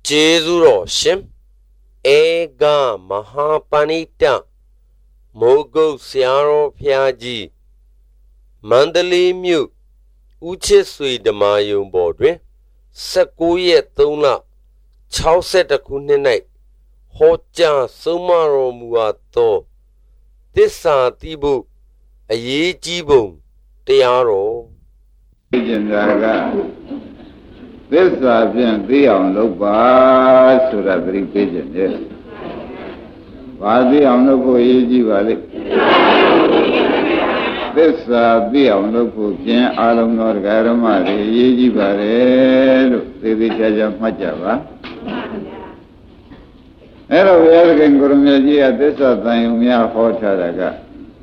Jezuro Shim Ega Mahapanita Mogo Siaro Piaji Mandali Mu Uche Sui de Mayum Bordre Sakuye Tuna Chauset Kunene Hoja Sumaro Muato Tissa Tibu Aye Jibum Tiaro This is the on Loba Surabri Pigeon, yes. Vadi on Lobo Yeji Valley. This is the on Lobo Jen Alam Norgarama, Yeji Valley, the Jaja Majava. Hello, we are going to Gurumaji at this time, we are for Charaga.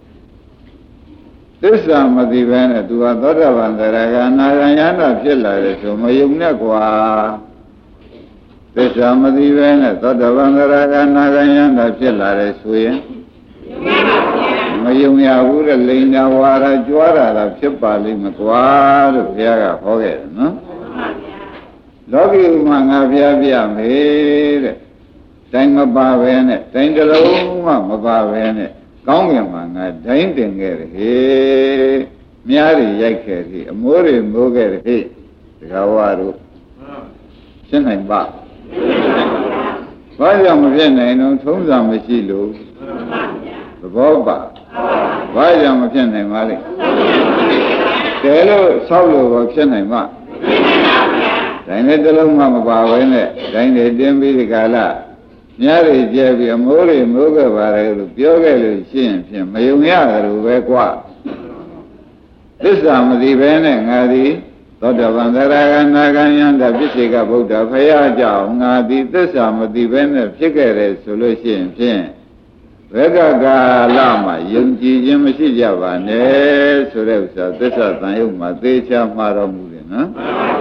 This Samadivana to a Dodavandaraga, Narayana Pilla, so Mayumnaqua. This Samadivana, Dodavandaraga, Narayana Pilla, Suya. Mayumia Ura Lina Wara Juara, Chipali Makwa, Piaga Hogan, no? Logi Mangavia made Tangabavene, Tangalo, Mabavene. Manga, Dainting he, Miari Yakeri, Amori Moger he, the Gawaru, Shinai Ba. Why am I no Tumza Machilo? The Boba. Why am I Shinai Mali? Hello, Saulo of Shinai Ma. Dainedalo Mama Bawene, Dained Dembi the Gala. Nyari Jabi Amori Moga Vare, Pioga Shin, Mayumia, Rubequa. This Amadi Bene, Ngadi, Dota Vandaraga, Nagayan, the Visiga Buddha, Fayaja, Ngadi, this Amadi Bene, Picare Solution, Shin. Vega Lama, Yunji, Yamashi Java, Ne, Surevsa, this Atayuma, Decha Maramudin,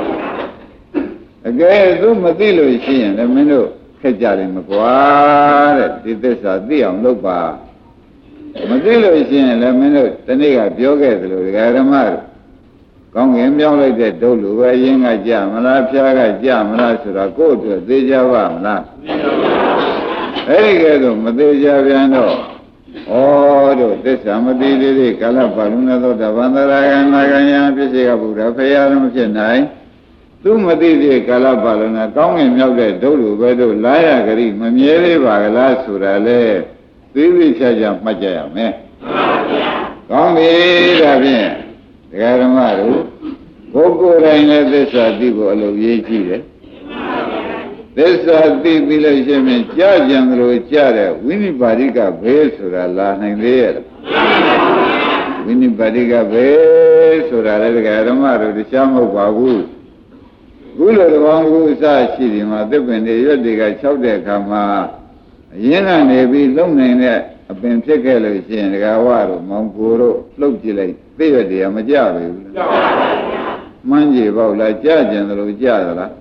Again, Zumadilo Shin, the Minu. Kajari Makwa, did this at the Amlopa. Madilo is in a minute, the nigger, Bioga, the Garamar. Kong him like that, Dolu, a young Jamala, Piaga, Jamala, should I go to the Javamla? Very good, Madeja Viano. Oh, this Amadi, Calapaluna, the Vandara, and Nagayan, Pisiga Buddha, Payam Chenai. Tu Madi Calapalana, Kong him out there, Dolu, Vedo, Laya Gari, Mamiere, Vagala, Surale, Tivi Sajam Majam, eh? Kong me, Rabin, the Garamaru, Gogo Raina, this Adigo, Yeji. This Adi village, and Jajam Rochara, Winnie Badiga, Vesura, and there. Winnie Badiga, Vesura, the Garamaru, the Shamo Babu. Gula the one who is a city, my different Yodiga Chowde Kama, Yena Nevi, Lumine, a Pentecola, and Gawaro, Mampuro, Logile, Theody, Amajavi, Manji, Bola, Judge and Rojara,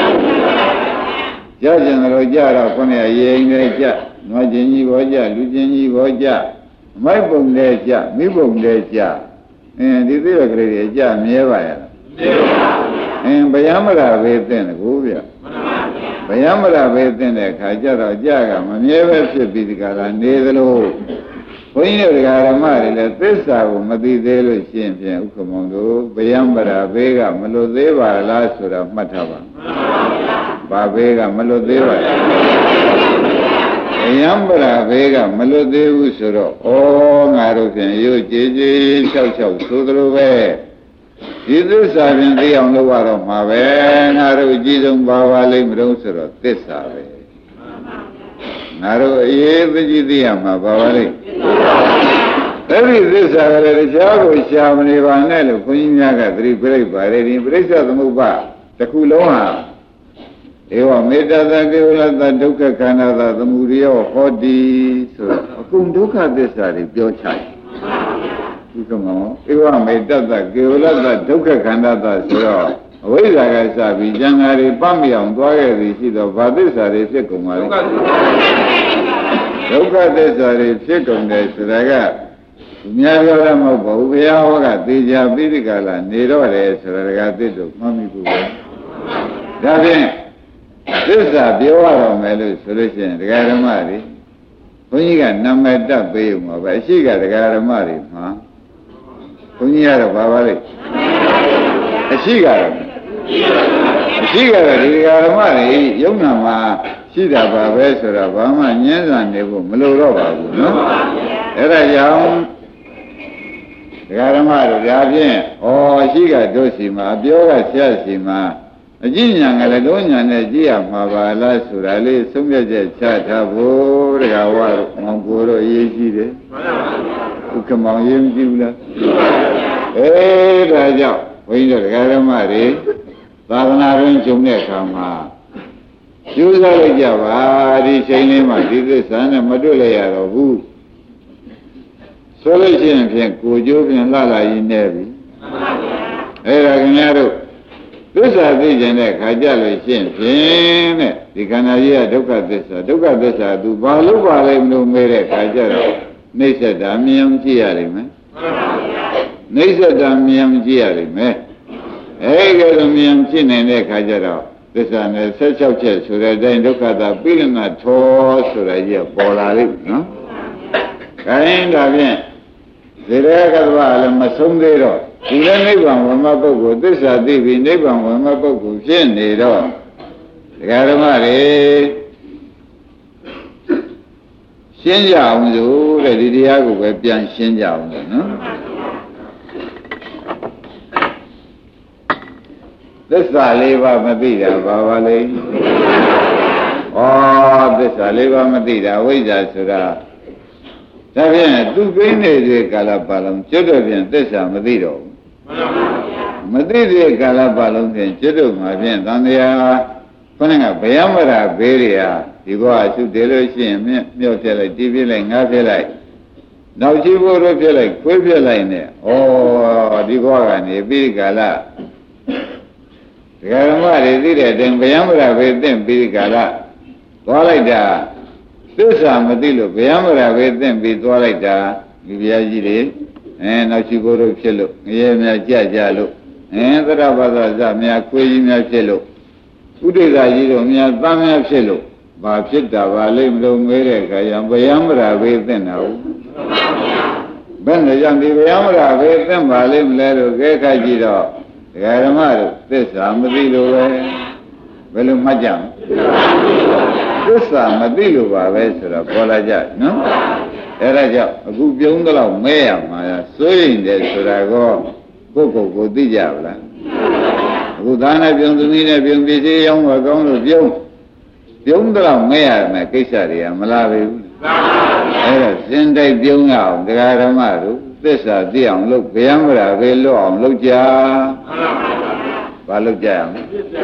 Judge and Rojara, Ponia, Yang, Majini Voja, Lugini Voja, my boom deja, me boom deja, and the Villa Jam, Yeva. And Bayamara within a Guvia. Bayamara within a Kajara Jaga, Mameva Shipidika, Nedalo. When you got a married at this hour, Madi Delo Champion, Ukamondo, Bayambara Vega, Malodeva, Lasura, Matava. Babega, Malodeva. Bayambara Vega, Malodevu Suro, oh, Narukan, you, Jiji, Chow, Sudruve. This I mean the on the water of my way, Naru Jizum Bawali Rosero, this ave. Naru Yevidiama Bawali. There is this other job with Shamani Vanel, Punyaga, 3 brave by the embrace of the Muba, the Kuloha. Eva made the Gula, the Duka Canada, the Murio, Hodi, so Kunduka this are your child. Iwa made that Gula, the Duka Canada, so away like I said, Janari Pamia, Dwyer, the seed of Vadisa, the Sekumari. Look at this, I second this, Raga. Miaga Mobo, we are Deja Vidicala, Nero, Ragati, Mami. That's it. သစ္စာပြောရတော့မယ်လို့ဆိုလို့ရှိရင်ဒကာဓမ္မတွေဘုန်းကြီးကနာမည်တက်ပေးဦးမှာပဲအရှိကဒကာဓမ္မတွေမှာဘုန်းကြီးကတော့ဘာပါလဲအရှိကတော့ဒီဒကာဓမ္မတွေယုံနာမှာရှိတာပါပဲဆိုတော့ဘာမှညှင်းဆန်နေဖို့မလိုတော့ပါဘူးနော်အဲ့ဒါကြောင့်ဒကာဓမ္မတို့ဒါဖြင့်ဩရှိကတို့စီမှာပြောကဆရာစီမှာအကြည့်ညာကလည်းတို့ညာနဲ့ကြည့်ရမှာပါလားဆိုတာလေးသုံးပြချက်ချထားဖို့ဒကာဝါတို့မောင်ကိုတို့အရေးကြီးတယ်ဥက္ကမောင်ရေးမကြည့်ဘူးလားဒါကြောင့်ဘုန်းကြီးတို့ဒကာဓမ္မတွေသာသနာ့ရင်းကျုံတဲ့အခါမှာကျိုးစားလိုက်ကြပါဒီချိန်လေးမှာဒီသစ္စာနဲ့မတွေ့လိုက်ရတော့ဘူးဆိုလို့ရှိရင်ဖြင့်ကိုကျိုးဖြင့်လှလာရင်းနေပြီအဲ့ဒါခင်ဗျားတို့သစ္စာသိကျင်တဲ့ခါကြလို့ရှိရင်ဖြင့်တဲ့ဒီခန္ဓာကြီးကဒုက္ခသစ္စာသူဘာလို့ပါလဲမလို့မေးတဲ့ခါကြတော့နှိစ္စတာမြင်ကြည့်ရလိမ့်မယ်နှိစ္စတာမြင်ကြည့်ရလိမ့်မယ်အဲ့ဒီလိုမြင်ဖြစ်နေတဲ့ခါကျတော့သစ္စာနဲ့16ချက်ဆိုတဲ့အတိုင်းဒုက္ခတာပိရဏထောဆိုတဲ့ကြီးပေါ်လာလိမ့်မယ်နော်။ခိုင်းဒါဖြင့်ဇေရကတ္တဝလည်းမဆုံးသေးတော့ဒီလည်းနိဗ္ဗာန်ဝမပုဂ္ဂိုလ်သစ္စာသိပြီးနိဗ္ဗာန်ဝမပုဂ္ဂိုလ်ဖြစ်နေတော့ဒကာဓမ္မတွေရှင်းကြအောင်ဆိုတဲ့ဒီတရားကိုပဲပြန်ရှင်းကြအောင်လို့နော်။သစ္စာလေးပါးမသိတာဘာပါလဲ။သစ္စာလေးပါးမသိတာဝိဇ္ဇာဆိုတာဒါဖြင့်သူပြင်းနေတဲ့ကာလပတ်လုံးကျွတ်တော့ပြန်သစ္စာမသိတော့ဘူး။မသိတဲ့ကာလပတ်လုံးဖြင့်ကျွတ်တော့မှဖြင့်သံဃာခொနကဗယမရာဘေးတွေဟာဒီဘဝအစုတည်လို့ရှိရင်မြော့ပြလိုက်တီးပြလိုက်ငါးပြလိုက်နောက်ချီဖို့တော့ပြလိုက်ခွေးပြလိုက်နဲ့ဒီဘဝကနေပြီးကာလဒကာဓမ္မတွေသိတဲ့အတိုင်းဗယံမရာပဲသင်ပြီးကာလသွားလိုက်တာသစ္စာမသိလို့ဗယံမရာပဲသင်ပြီးသွားလိုက်တာဒီဘုရားကြီးတွေနောက်ရှိဖို့တို့ဖြစ်လို့ငရဲများကြလို့သရဘာသာဇများခွေးကြီးများဖြစ်လို့ဥဒိဋ္ဌကြီးတို့များသားများဖြစ်လို့ဘာဖြစ်တာပါလိမ့်မလို့မဲတဲ့ခါကျဗယံမရာပဲသင်တာဟုတ်ဘယ်နဲ့ကြောင့်ဒီဗယံမရာပဲသင်ပါလိမ့်မလဲလို့ခဲခါကြည့်တော့ဒကာဓမ္မတို့သစ္စာမသိလို့ပဲဘယ်လိုမှတ်ကြမလဲသစ္စာမသိလို့ပါပဲဆိုတော့ပေါ်လာကြနော်အဲ့ဒါကြောင့်အခုပြုံးတော့မဲရမှာစိုးရင်တယ်ဆိုတာကိုကိုသိကြပါလားအခုသားနဲ့ပြုံးသမီးနဲ့ပြုံးပြည်သေးရောင်းမကောင်းလို့ပြုံးတော့မဲရမယ်ကိစ္စတွေကမလာပြီဘူးအဲ့ဒါစင်တိုက်ပြုံးရအောင်ဒကာဓမ္မတို့သစ္စာသိအောင်လုပ်ဗျံမရာပဲလွတ်အောင်လုပ်ကြဘာလုပ်ကြရမလဲ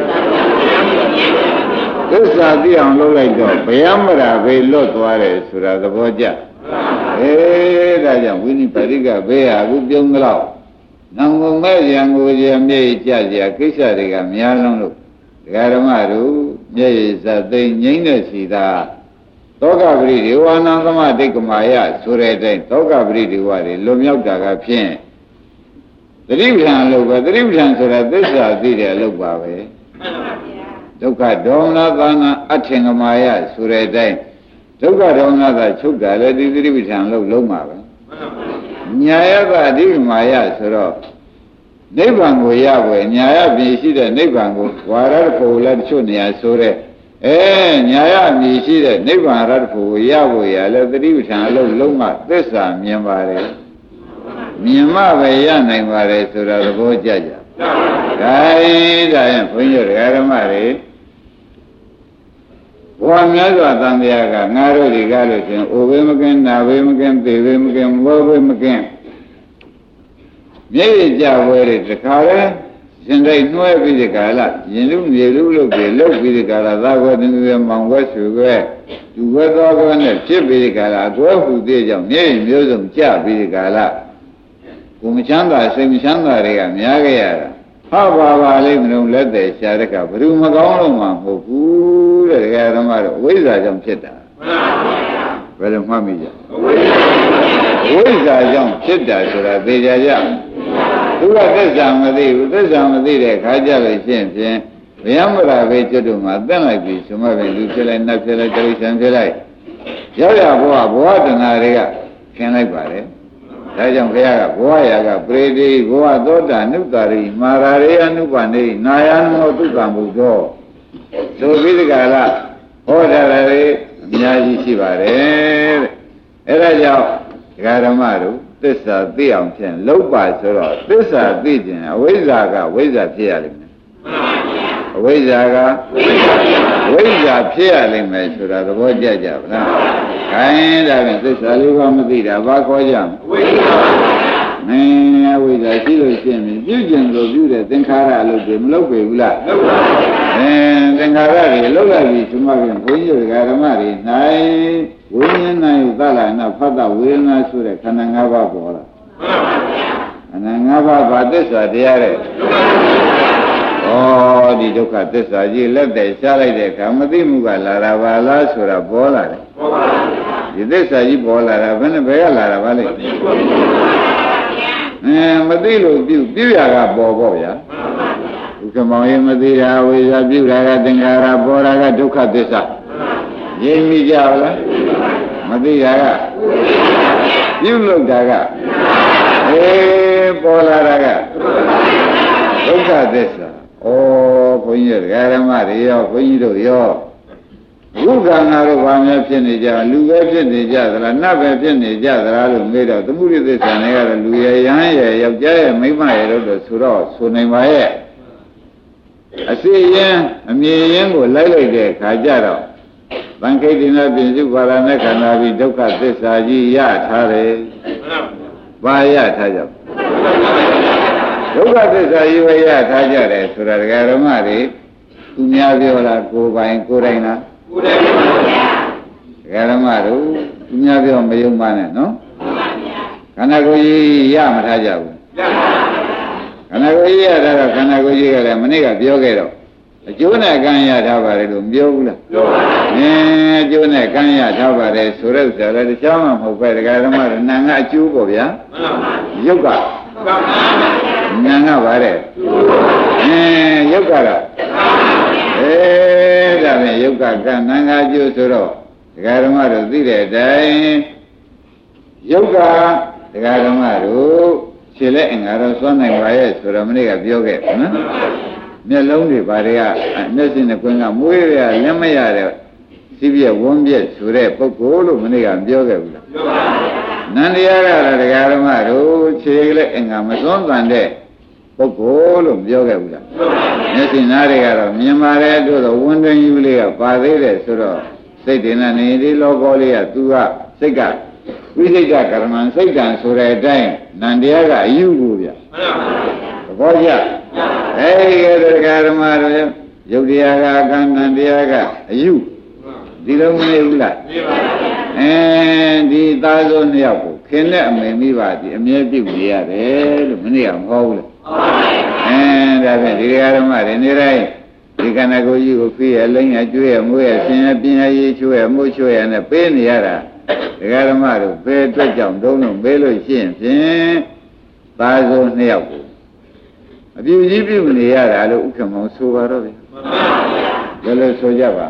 သစ္စာသိအောင်လုပ်လိုက်တော့ဗျံမရာပဲလွတ်သွားတယ်ဆိုတာသဘောကျဒါကြောင့်ဝိနိပါရိကဘေးဟာအခုပြုံးတော့နောင်ငုံမဲ့ရံကိုရမြေကြကြကိစ္စတွေကများလုံးလို့ဒကာဓမ္မတို့မျက်ရည်စသိငိမ့်တဲ့စီသာသောကပရိဒေဝနာသမဒိဋ္ဌမာယဆိုတဲ့အတိုင်းသောကပရိဒေဝတွေလွန်မြောက်တာကဖြင့်သတိပဋ္ဌာန်လို့ပဲသတိပဋ္ဌာန်ဆိုတာသစ္စာသိတဲ့အလုပ်ပါပဲဒုက္ခဒေါမနသာနာအထင်ကမာယဆိုတဲ့အတိုင်းဒုက္ခဒေါမနသာချုပ်တာလည်းဒီသတိပဋ္ဌာန်လို့လုံးပါပဲညာယကအဓိကမာယဆိုတော့နိဗ္ဗာန်ကိုရပွဲညာယပြည်ရှိတဲ့နိဗ္ဗာန်ကိုဝါရဖို့လည်းတချို့နေရာဆိုတဲ့ညာရမြည်ရှိတဲ့နိဗ္ဗာန်ရတ္တဖို့ရဖို့ရလဲသတိပဋ္ဌာန်အလုံးလုံးမှသစ္စာမြင်ပါတယ်မြင်မှပဲရနိုင်ပါတယ်ဆိုတာသဘောကျကြဒါရင်ဘုန်းကြီးတို့ဓမ္မတွေဘဝများစွာသံဃာကငါတို့ဒီကားလို့ရှင်အိုဘေးမကင်းနာဘေးမကင်းသေဘေးမကင်းဘောဘေးမကင်းမြေကြဝဲတွေတခါလဲရှင်တိုင်းနှွဲပြီးဒီကာလရင်လူမြေလူလုပ်ပြီးဒီကာလသာခွဲတင်သွဲမောင်ခွဲဆွေခွဲသူခွဲသောခွဲနဲ့ဖြစ်ပြီးဒီကာလအကွဲဟူသေးကြောင့်မြေမျိုးစုံကြပြီးဒီကာလကိုမချမ်းသာစိတ်မချမ်းသာတွေကများခဲ့ရတာဟာပါလိမ့်မလို့လက်သေးရှာတဲ့ကဘယ်သူမကောင်းလို့မှမဟုတ်ဘူးတဲ့ဒကာဓမ္မတို့အဝိဇ္ဇာကြောင့်ဖြစ်တာဘယ်လိုမှတ်မိကြအဝိဇ္ဇာကြောင့်ဖြစ်တာဆိုတာသိကြကြသူကသစ္စာမသိဘူးသစ္စာမသိတဲ့ခါကြလို့ရှင်းဖြင့်ဘယံမရာပဲကျွတ်တို့မှာတက်လိုက်ပြီဆိုမှပဲလူဖြစ်လိုက်နတ်ဖြစ်လိုက်တိရစ္ဆာန်ဖြစ်လိုက်ရောက်ရဘဝတဏှာတွေကခင်လိုက်ပါတယ်ဒါကြောင့်ဘုရားကဘဝရာကပရိတိဘဝသောတာနုတ္တရိမာရာရေအနုပနိနာယံမောတုကံဘုသောဆိုပြီးဒီကလာဟောထားတယ်အများကြီးရှိပါတယ်တဲ့အဲဒါကြောင့်ဒကာဓမ္မတို့သစ္စာသိအောင်ဖြင့်လောက်ပါဆိုတော့သစ္စာသိခြင်းအဝိဇ္ဇာကဝိဇ္ဇာဖြစ်ရလိမ့်မယ်အဝိဇ္ဇာကဝိဇ္ဇာဖြစ်ရလိမ့်မယ်ဆိုတာသဘောကျကြပါလားခိုင်းဒါဖြင့်သစ္စာလေးပါးမသိတာဘာခေါ်ကြမလဲဝိဇ္ဇာမင်းအဝိဇ္ဇာရှိလို့ရှိရင်ပြုကျင်လို့ပြုတဲ့သင်္ခါရလို့ဒီမလုပ်ပေဘူးလားလုပ်ပါဘူးသင်္ခါရတွေလှုပ်လိုက်ပြီဒီမှာပြန်ဘုန်းကြီးတို့ဓမ္မတွေနိုင်ဝိညာဉ်နိုင်သလာနာဖတ်တာဝေဒနာဆိုတဲ့ခန္ဓာ၅ပါးပေါ်လာခန္ဓာ၅ပါးဘာသစ္စာတရားတဲ့ဩဒီဒုက္ခသစ္စာကြီးလက်တည်ရှားလိုက်တဲ့အခါမသိမှုကလာတာပါလားဆိုတာပေါ်လာတယ်ပေါ်ပါဘူးဒီသစ္စာကြီးပေါ်လာတာဘယ်နဲ့ဘယ်ကလာတာပါလဲမသိလို့ပြုရကပေါ်ပေါ့ဗျာဒုက္ခမောင်ရင်မသိတာဝိဇ္ဇာပြုတာကသင်္ခါရပေါ်တာကဒုက္ခသစ္စာရင်းမိကြလားမသိတာကပြုလုပ်တာကပေါ်လာတာကဒုက္ခသစ္စာဩဘုန်းကြီးတို့ဓမ္မတွေရောဘုန်းကြီးတို့ရောဘုက္ခငါတို့ဘာများဖြစ်နေကြလူပဲဖြစ်နေကြသလားနတ်ပဲဖြစ်နေကြသလားလို့မေးတော့သမုဒိသစ္စာနဲ့ကတော့လူရရဟန်းရယောက်ျားရမိန်းမရတို့ဆိုတော့ဆိုနိုင်ပါရဲ့အစီရင်အမြင်ရင်ကိုလိုက်လိုက်တဲ့ခါကြတော့သံခိတ္တိနာပြင်စုပါရဏခန္ဓာပြီးဒုက္ခသစ္စာကြီးရထားတယ်ဘာရထားကြဒုက္ခသစ္စာကြီးပဲရထားကြတယ်ဆိုတာဒကာဓမ္မတွေသူများပြောလားကိုယ်ပိုင်ကိုယ်တိုင်လားကိုယ်တိုင်ပါဗျာဒကာဓမ္မတို့သူများပြောမယုံပါနဲ့နော်ခန္ဓာကိုယ်ကြီးရမထားကြဘူးခန္ဓာကိုယ်ကြီးရတာတော့ခန္ဓာကိုယ်ကြီးကလည်းမနေ့ကပြောခဲ့တော့အကျိုးနဲ့ကံရထားပါတယ်လို့ပြောဘူးလားပြောပါဘူးအကျိုးနဲ့ကံရထားပါတယ်ဆိုတော့ဆိုတော့တခြားမှမဟုတ်ပဲဒကာဓမ္မတို့နာငါအကျိုးပေါ့ဗျာရုပ်ကနာငါပါတဲ့ရုပ်ကတော့ဒါဖြင့်ယုတ်ကကနာငါကျိုးဆိုတော့ဒကာဓမ္မတို့သိတဲ့အတိုင်းယုတ်ကဒကာဓမ္မတို့ခြေလက်အင်္ဂါတော့စွမ်းနိုင်ပါရဲ့ဆိုတော့မနေ့ကပြောခဲ့နော်မျက်လုံးတွေဘာတွေကမျက်စိနဲ့ကွင်းကမွေးရလက်မရတဲ့စီးပြဝန်းပြက်ဆိုတဲ့ပုဂ္ဂိုလ်လို့မနေ့ကပြောခဲ့ဘူးလားပြောပါဘူးနန္တရားကတော့ဒကာဓမ္မတို့ခြေလက်အင်္ဂါမစွမ်းတန်တဲ့ပုဂ္ဂိုလ်လို့ပြောခဲ့ဘူးလားမျက်စိနားတွေကတော့မြင်ပါတယ်တို့တော့ဝန်တွင်ယူလေးကပါသေးတယ်ဆိုတော့စိတ်တင်နေဒီလောကောလေးကသူကစိတ်ကဝိသိကကရမံစိတ်တံဆိုတဲ့အတိုင်းနန္တရားကအယူကိုဗျသဘောကျအဲဒီကဒကာဓမ္မတို့ယုတ်တရားကကံနန္တရားကအယူဒီလိုမနေဘူးလားနေပါဘူးဒီသားစုနှစ်ယောက်ကိုခင်တဲ့အမေမိပါဒီအမြဲပြုနေရတယ်လို့မနေ့ကမဟုတ်ဘူးလားဒါဖြင့်ဒီဓမ္မတွေနေတိုင်းဒီခန္ဓာကိုယ်ကြီးကိုဖိရလိမ့်ရကျွေးရမွေးရဆင်းရပြင်းရရေးချိုးရမှုချိုးရနဲ့ပေးနေရတာဒီဓမ္မတို့ဘယ်အတွက်ကြောင့်တုံးလို့ပေးလို့ရှိရင်ဖြင့်သားစုနှစ်ယောက်ကိုအပြူကြီးပြုနေရတာလို့ဥက္ကမောင်ဆိုပါတော့ဗျဘယ်လိုဆိုကြပါ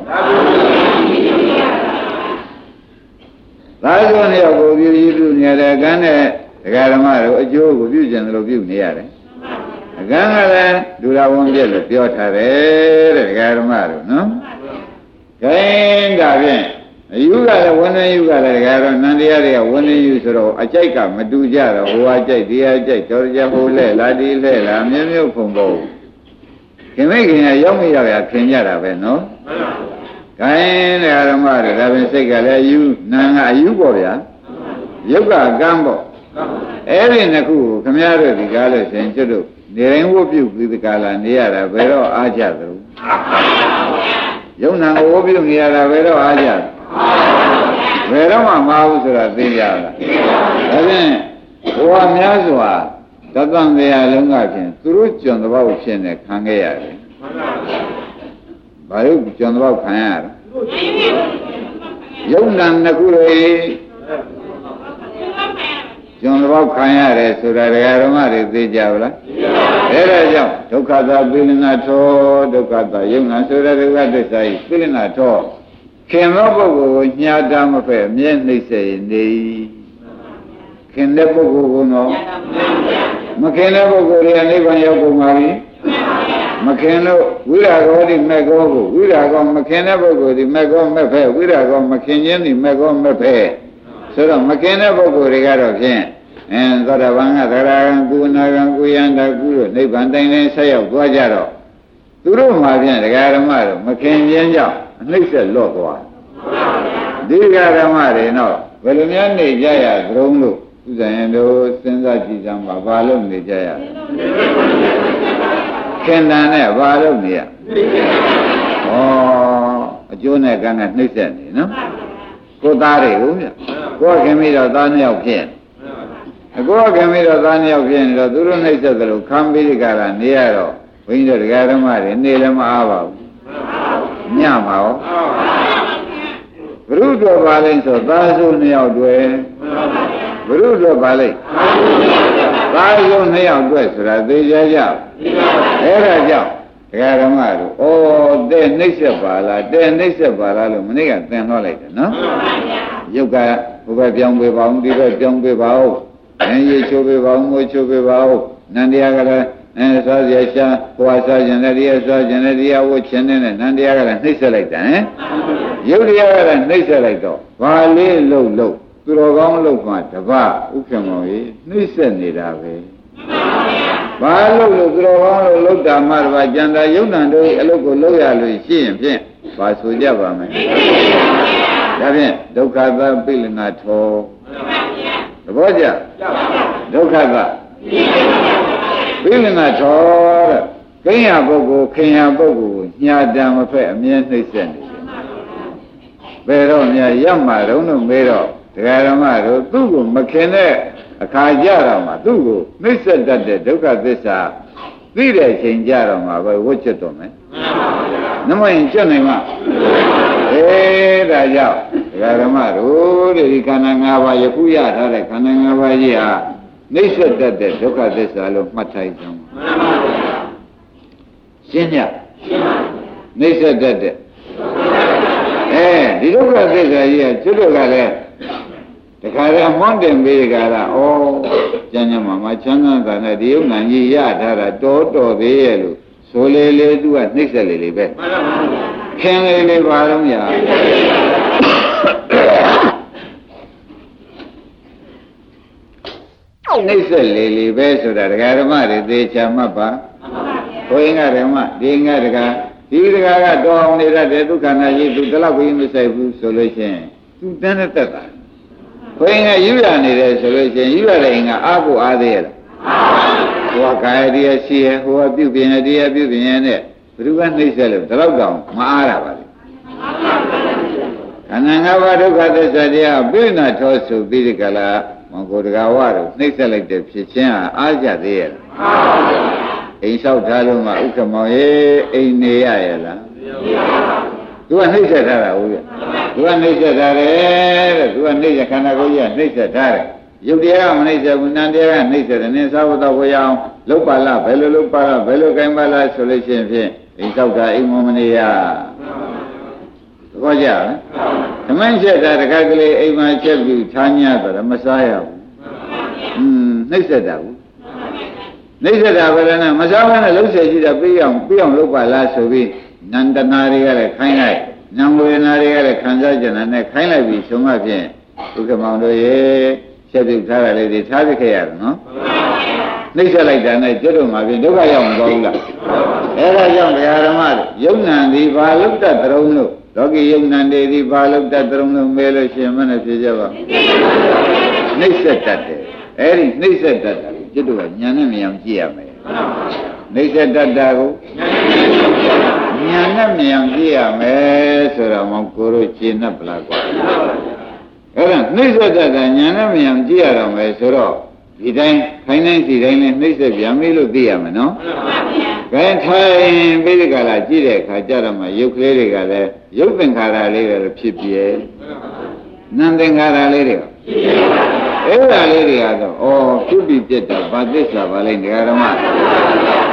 သားစုနှစ်ယောက်ကိုအပြူကြီးပြုနေတယ်ကန်းတဲ့ဒကာဓမ္မတို့အကျိုးကိုပြုကျင်တယ်လို့ပြုနေရတယ်အကန်းကလည်းဒုရဝန်းပြည့်လို့ပြောထားတယ်တဲ့ဒကာဓမ္မတို့နော်ခိုင်းဒါဖြင့်အယူကလည်းဝဏ္ဏယူကလည်းဒကာတော့နန္တရားတွေကဝဏ္ဏယူဆိုတော့အကြိုက်ကမတူကြတော့ဟိုအကြိုက်ဒီအကြိုက်တော်ကြဟိုလဲလာဒီလဲလာမျိုးမျိုးဖုံဖို့ခင်မိခင်ကရောက်မရောက်ရခင်ကြတာပဲနော်ခိုင်းဒကာဓမ္မတို့ဒါဖြင့်စိတ်ကလည်းအယူနာကအယူပေါ့ဗျာယုတ်ကကံပေါ့အဲ့ဒီနှစ်ခုကိုခမည်းတော်ဒီကားလို့ရှင်ကျွတ်တို့နေရင်ဝုတ်ပြုပြီးဒီကားလာနေရတာဘယ်တော့အားကြသလဲယုံနာဝုတ်ပြုနေရတာဘယ်တော့အားကြဘယ်တော့မှမအားဘူးဆိုတာသိကြလားဒါဖြင့်ဘဝများစွာသတ္တန်တရားလုံးကဖြင့်သူတို့ကျွန်တော်ဘောက်ဖြစ်နေခံခဲ့ရတယ်ဘာလို့ကျွန်တော်ဘောက်ခံရတာယုံနာနှစ်ခုတွေကျွန်တော်ဘောက်ခံရတယ်ဆိုတာဓမ္မတွေသိကြဘူးလားအဲ့ဒါကြောင့်ဒုက္ခသာပိလနာထောဒုက္ခသာယုံနာဆိုတဲ့ဒုက္ခသစ္စာကြီးပိလနာထောခင်သောပုဂ္ဂိုလ်ကိုညှာတာမဖက်အမြဲနှိမ့်စေနေခင်တဲ့ပုဂ္ဂိုလ်ကတော့မခင်တဲ့ပုဂ္ဂိုလ်ရဲ့နိဗ္ဗာန်ရောက်ကုန်ပါပြီမခင်လို့ဝိရာဂောတိမဲ့ကောကိုဝိရာဂောမခင်တဲ့ပုဂ္ဂိုလ်ဒီမဲ့ကောမဲ့ဖက်ဝိရာဂောမခင်ခြင်းဒီမဲ့ကောမဲ့ဖက်ဆိုတော့မခင်တဲ့ပုဂ္ဂိုလ်တွေကတော့ဖြင့်သောတာပန်ကသရဂံကုဏဂံကုယန္တကုလို့နိဗ္ဗာန်တိုင်းတိုင်းဆက်ရောက်သွားကြတော့သူတို့မှာဖြင့်ဒကာဓမ္မတို့မခင်ခြင်းကြောင့်အနှိမ့်ဆက်လော့သွားဒီဒကာဓမ္မတွေတော့ဘယ်လိုများနေကြရသလုံးလို့ဥဇင်တို့စဉ်းစားကြည့်ကြမှာဘာလို့နေကြရခင်တန်နဲ့ဘာလို့နေရဩအကျိုးနဲ့ကံကနှိမ့်ဆက်နေနော်ကိုသားတွေကိုဗျကိုယ်ခင်ပြီးတော့သားနှစ်ယောက်ဖြစ်အကိုယ်ခင်ပြီးတော့သားနှစ်ယောက်ဖြစ်နေတော့သူတို့နှိမ့်ဆက်တယ်လို့ခံပြီးဒီကရာနေရတော့ဘုန်းကြီးတို့ဒကာဓမ္မတွေနေလည်းမအားပါဘူးညမှာရောဘုရုတော်ပါလိမ့်ဆိုသားစုနှစ်ယောက်တွေ့ဘုရုတော်ပါလိမ့်သားစုနှစ်ယောက်တွေ့ဆိုတာသိကြကြအဲ့ဒါကြောင့်ဒကာဓမ္မတို့ဩတဲ့နှိမ့်ဆက်ပါလားတဲ့နှိမ့်ဆက်ပါလားလို့မနေ့ကသင်တော့လိုက်တယ်နော်ရုပ်ကဘုဘပြောင်းပေးပါဦးဒီဘက်ပြောင်းပေးပါဦးရေချိုးပေးပါဦးမိုးချိုးပေးပါဦးနန္တရားကလည်းစားရရှာဟွာစားခြင်းနဲ့တရားစားခြင်းနဲ့တရားဝတ်ခြင်းနဲ့နန္တရားကလည်းနှိမ့်ဆက်လိုက်တယ်ဟင်ရုပ်တရားကလည်းနှိမ့်ဆက်လိုက်တော့ဘာလေးလှုပ်သူတော်ကောင်းလှုပ်မှတပဥက္ကမောကြီးနှိမ့်ဆက်နေတာပဲဘာလို့သူတော်ကောင်းလှုပ်တာမှတပကျန်တာယုံနံတို့အလုပ်ကိုလုပ်ရလို့ရှိရင်ဖြင့်ဘာဆိုကြပါမယ်ဒါဖြင့်ဒုက္ခသပိလနာထောသဘောကျဒုက္ခသပိလနာထောတဲ့ကိညာပုဂ္ဂိုလ်ခင်ညာပုဂ္ဂိုလ်ကိုညှာတံမဖက်အမြဲနှိမ့်ဆက်နေတယ်ဘယ်တော့များရမှာတော့လို့မေးတော့ဒကာဓမ္မတို့သူ့ကိုမခင်တဲ့အခါကြတော့မှသူ့ကိုနှိမ့်ဆက်တတ်တဲ့ဒုက္ခသစ္စာသိတဲ့အချိန်ကြတော့မှပဲဝှက်ချက်တော့မယ်နမရင်ကြက်နိုင်မှာဒါကြောင့်ဒကာဓမ္မတို့ဒီခန္ဓာ၅ပါးယခုရထားတဲ့ခန္ဓာ၅ပါးကြီးဟာနှိမ့်ဆက်တတ်တဲ့ဒုက္ခသစ္စာလို့မှတ်ထားကြအောင်ရှင်းညနှိမ့်ဆက်တတ်တဲ့ဒီဒုက္ခသစ္စာကြီးကကျွတ်တို့ကလည်းတခါတည်းမွန်းတင်ပေးကြတာဩကျမ်းမှာမချမ်းသာတာနဲ့ဒီယုံနာကြီးရထားတာတော်သေးရဲ့လို့ဆိုလေသူကနှိမ့်ဆက်လေပဲခင်လေပါတော့ညာနှိမ့်ဆက်လေပဲဆိုတာဒကာဓမ္မတွေသေချာမှတ်ပါဘုရင်ကဓမ္မဒီငါဒကာဒီဒကာကတော်အောင်နေတတ်တယ်ဒုက္ခနာကြီးသူတလောက်ကိုမဆိုင်ဘူးဆိုလို့ရှိရင်သူတန်းတက်တာဘုရင်ကယူရနေတယ်ဆိုလို့ရှိရင်ယူရတဲ့ငါအားကိုအားသေးရလားဟိုကကာယတရားရှိရဟိုကပြုပြင်ရတရားပြုပြင်ရနဲ့ဘယ်သူကနှိမ့်ဆက်လို့တလောက်တောင်မအားရပါဘူးခန္ဓာ၅ပါးဒုက္ခသစ္စာတရားပြိဏထောဆိုပြီးဒီကလာမင်္ဂိုတကာဝတို့နှိမ့်ဆက်လိုက်တဲ့ဖြစ်ချင်းဟာအားကြသေးရလားအိမ်လျှောက်ထားလို့မှဥက္ကမောရေအိမ်နေရရဲ့လားသူကနှိမ့်ဆက်ထားတာဟုတ်ရဲ့သူကနှိမ့်ဆက်ထားတယ်တဲ့သူကနှိမ့်ဆက်ခန္ဓာကိုယ်ကြီးကနှိမ့်ဆက်ထားတယ်ယုတ်တရားကမနှိမ့်ဆက်ဘူးနံတရားကနှိမ့်ဆက်တယ်နင်းသာဝတ္တဝေယအောင်လုတ်ပါလားဘယ်လိုလုတ်ပါလားဘယ်လိုကိုင်းပါလားဆိုလို့ရှိရင်ဖြင့်အိမ်လျှောက်တာအိမ်မနေရသဘောကျလားဓမ္မချက်တာတခါကလေးအိမ်မှာချက်ပြီးထားညတော့မစားရဘူးနှိမ့်ဆက်တာဘူးနှိမ့်ဆက်တာပဲနဲ့မစားဘဲနဲ့လှုပ်ဆက်ကြည့်တာပြအောင်လုပ်ပါလားဆိုပြီးနန္တနာတွေကလည်းခိုင်းလိုက်နံဝေဒနာတွေကလည်းခံစားကြတာနဲ့ခိုင်းလိုက်ပြီးဆုံးမဖြင့်ဥက္ကမောင်တို့ရေချက်ပြုတ်ထားတာလေးတွေထားပြခဲ့ရတယ်နော်နှိမ့်ဆက်လိုက်တာနဲ့ကျွတ်တော့မှဖြင့်ဒုက္ခရောက်မသွားဘူးလားအဲဒါကြောင့်ဘုရားဓမ္မယုံနံဒီဘာလုတ္တတရုံလို့လောကီယုံနံတွေဒီဘာလုတ္တတရုံလို့မဲလို့ရှင်မနဲ့ဖြေကြပါနှိမ့်ဆက်တတ်တယ်အဲဒီနှိမ့်ဆက်တတ်တာကျွတ်တော့ညာနဲ့မြင်အောင်ကြည့်ရမယ်နှိမ့်ဆက်တတ်တာကိုညာနဲ့မြင်အောင်ကြည့်ရမယ်ဆိုတော့မောင်ကိုတို့ရှင်း납ပလားကွာအဲ့ဒါနှိမ့်ဆက်တတ်တာညာနဲ့မြင်အောင်ကြည့်ရတော့မယ်ဆိုတော့ဒီတိုင်းခိုင်းတိုင်းစီတိုင်းနဲ့နှိမ့်ဆက်ပြန်ပြီလို့သိရမယ်နော်ကဲထိုင်ပြီးဒီကလာကြည့်တဲ့အခါကျတော့မှရုပ်ကလေးတွေကလည်းရုပ်သင်္ခါရလေးတွေဖြစ်ပြဲနံသင်္ခါရလေးတွေအဲ့ဒါလေးတွေကတော့ဩပြုပြီးပြတ်တာဗာသစ္စာပါလိမ့်ဒကာဓမ္မ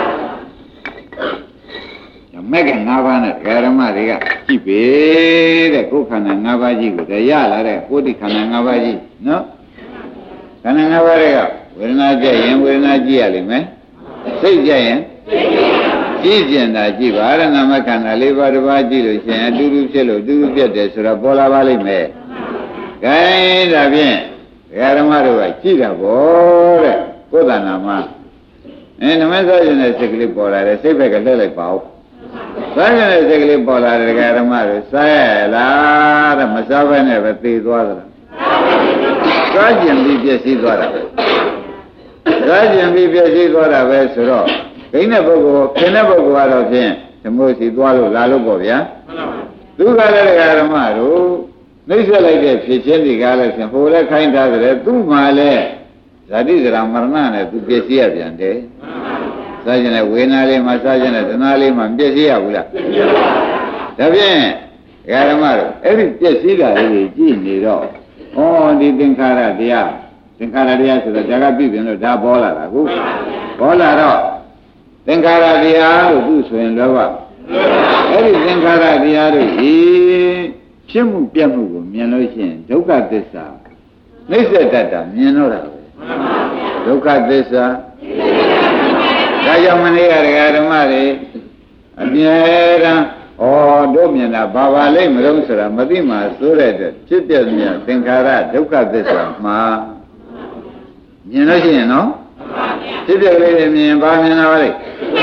မဲ့က၅ပါးနဲ့ဓမ္မတွေကကြည့်ပေတဲ့ကိုယ်ခန္ဓာ၅ပါးကြီးကိုတရားလာတဲ့ကိုယ်ဒီခန္ဓာ၅ပါးကြီးနော်ခန္ဓာ၅ပါးတွေကဝေဒနာကြရင်ဝေဒနာကြည့်ရလိမ့်မယ်စိတ်ကြရင်ကြည့်ကျင်တာကြည့်ပါရဏမခန္ဓာ၄ပါးတစ်ပါးကြည့်လို့ရှင်အတူတူဖြစ်လို့အတူတူပြတ်တယ်ဆိုတော့ပေါ်လာပါလိမ့်မယ်။ဒါဖြင့်ဓမ္မတို့ကကြည့်တာပေါ့တဲ့ကိုယ်တဏ္ဍာမှာနမဆောရင်တဲ့စိတ်ကလေးပေါ်လာတယ်စိတ်ဘက်ကလှည့်လိုက်ပါဦး။စားရင်တဲ့စိတ်ကလေးပေါ်လာတယ်ဓမ္မတို့စားရလားတဲ့မစားဘဲနဲ့ပဲသေသွားသလား။စားကျင်ပြီးပြည့်စည်သွားတာပဲ။စားကျင်ပြီးပြည့်စည်သွားတာပဲဆိုတော့ဒိဋ္ဌိပုဂ္ဂိုလ်ခင်တဲ့ပုဂ္ဂိုလ်ကတော့ဖြင့်ဓမ္မစီသွားလို့လာလို့ပေါ့ဗျာ။သူကလည်းဓမ္မတို့နှိမ့်ဆက်လိုက်တဲ့ဖြစ်ချင်းတွေကလည်းဖြင့်ဟိုလည်းခိုင်းထားတယ်သူ့မှာလည်းဇာတိဇရာမရဏနဲ့သူပြည့်စည်ရပြန်တယ်။စားခြင်းနဲ့ဝေဒနာလေးမှာစားခြင်းနဲ့တဏှာလေးမှာပြည့်စည်ရဘူးလား။ဒါဖြင့်ဓမ္မတို့အဲ့ဒီပြည့်စည်တာလေးကြည့်နေတော့ဩဒီသင်္ခါရတရားသင်္ခါရတရားဆိုတော့ဇာကပြည့်ပြင်လို့ဒါပေါ်လာတာဟုတ်ပေါ်လာတော့သင်္ခါရတရားလို့သူဆိုရင်လောဘအဲ့ဒီသင်္ခါရတရားတို့ဤဖြစ်မှုပြတ်မှုကိုမြင်လို့ရှိရင်ဒုက္ခသစ္စာနှိစ္စတတ်တာမြင်တော့တာပဲဒုက္ခသစ္စာဒါကြောင့်မနေ့ကဓမ္မတွေအမြဲတမ်းတို့မြင်တာဘာပါလိမ့်မလို့ဆိုတာမသိမှဆိုတဲ့အတွက်ဖြစ်ပြမြင်သင်္ခါရဒုက္ခသစ္စာမှာမြင်လို့ရှိရင်နော်ဖြစ်ပြကလေးတွေမြင်ပါမြင်တာပါလေ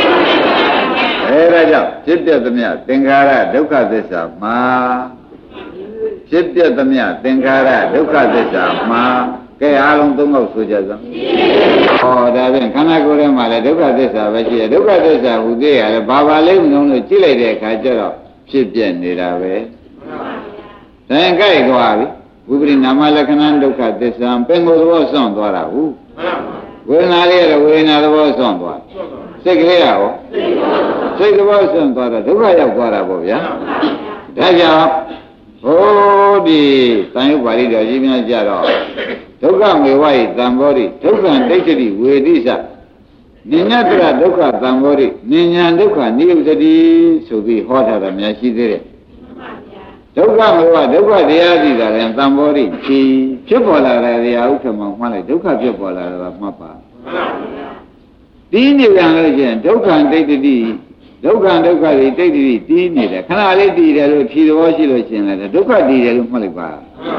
ဒါကြောင့်ဖြစ်ပြသမျှသင်္ခါရဒုက္ခသစ္စာမှာဖြစ်ပြသမျှသင်္ခါရဒုက္ခသစ္စာမှာကဲအားလုံးသုံးခေါက်ဆိုကြစမ်းဒါဖြင့်ခန္ဓာကိုယ်ထဲမှာလည်းဒုက္ခသစ္စာပဲရှိတယ်ဒုက္ခသစ္စာဟူသေးရတယ်ဘာပါလိမ့်မလို့ကြည့်လိုက်တဲ့အခါကျတော့ဖြစ်ပြနေတာပဲဒါရင်ကြိုက်သွားပြီဝိပရိနာမလက္ခဏာဒုက္ခသစ္စာပင်ကိုယ်သဘောစွန့်သွားတာဟုတ်ဝေဒနာလေးရဝေဒနာသဘောစွန့်သွားစိတ်ကလေးရောစိတ်သဘောစွန့်သွားတော့ဒုက္ခရောက်သွားတာပေါ့ဗျာဒါကြောင့်ဟိုဒီတန်ရုပ်ပါဠိတော်ကြီးများကြတော့ဒုက္ခမေဝဤသံဘောရိဒုက္ခဒိဋ္ဌိဝေဒိသနိညတရဒုက္ခသံဘောရိနိညာဒုက္ခနိယုတတိဆိုပြီးဟောထားတာများရှိသေးတယ်ဒုက္ခမေဝဒုက္ခတရားသိတာလည်းသံဘောရိဖြစ်ပေါ်လာတဲ့တရားဥက္ကမောင်မှလိုက်ဒုက္ခဖြစ်ပေါ်လာတာမှတ်ပါဒီနေပြန်လို့ချင်းဒုက္ခဒိဋ္ဌိဒုက္ခဒုက္ခတွေတိတ်တိတီးနေတယ်ခဏလေးတည်တယ်လို့ဖြေသဘောရှိလို့ရှင်လည်းဒုက္ခတည်တယ်လို့မှတ်လိုက်ပါ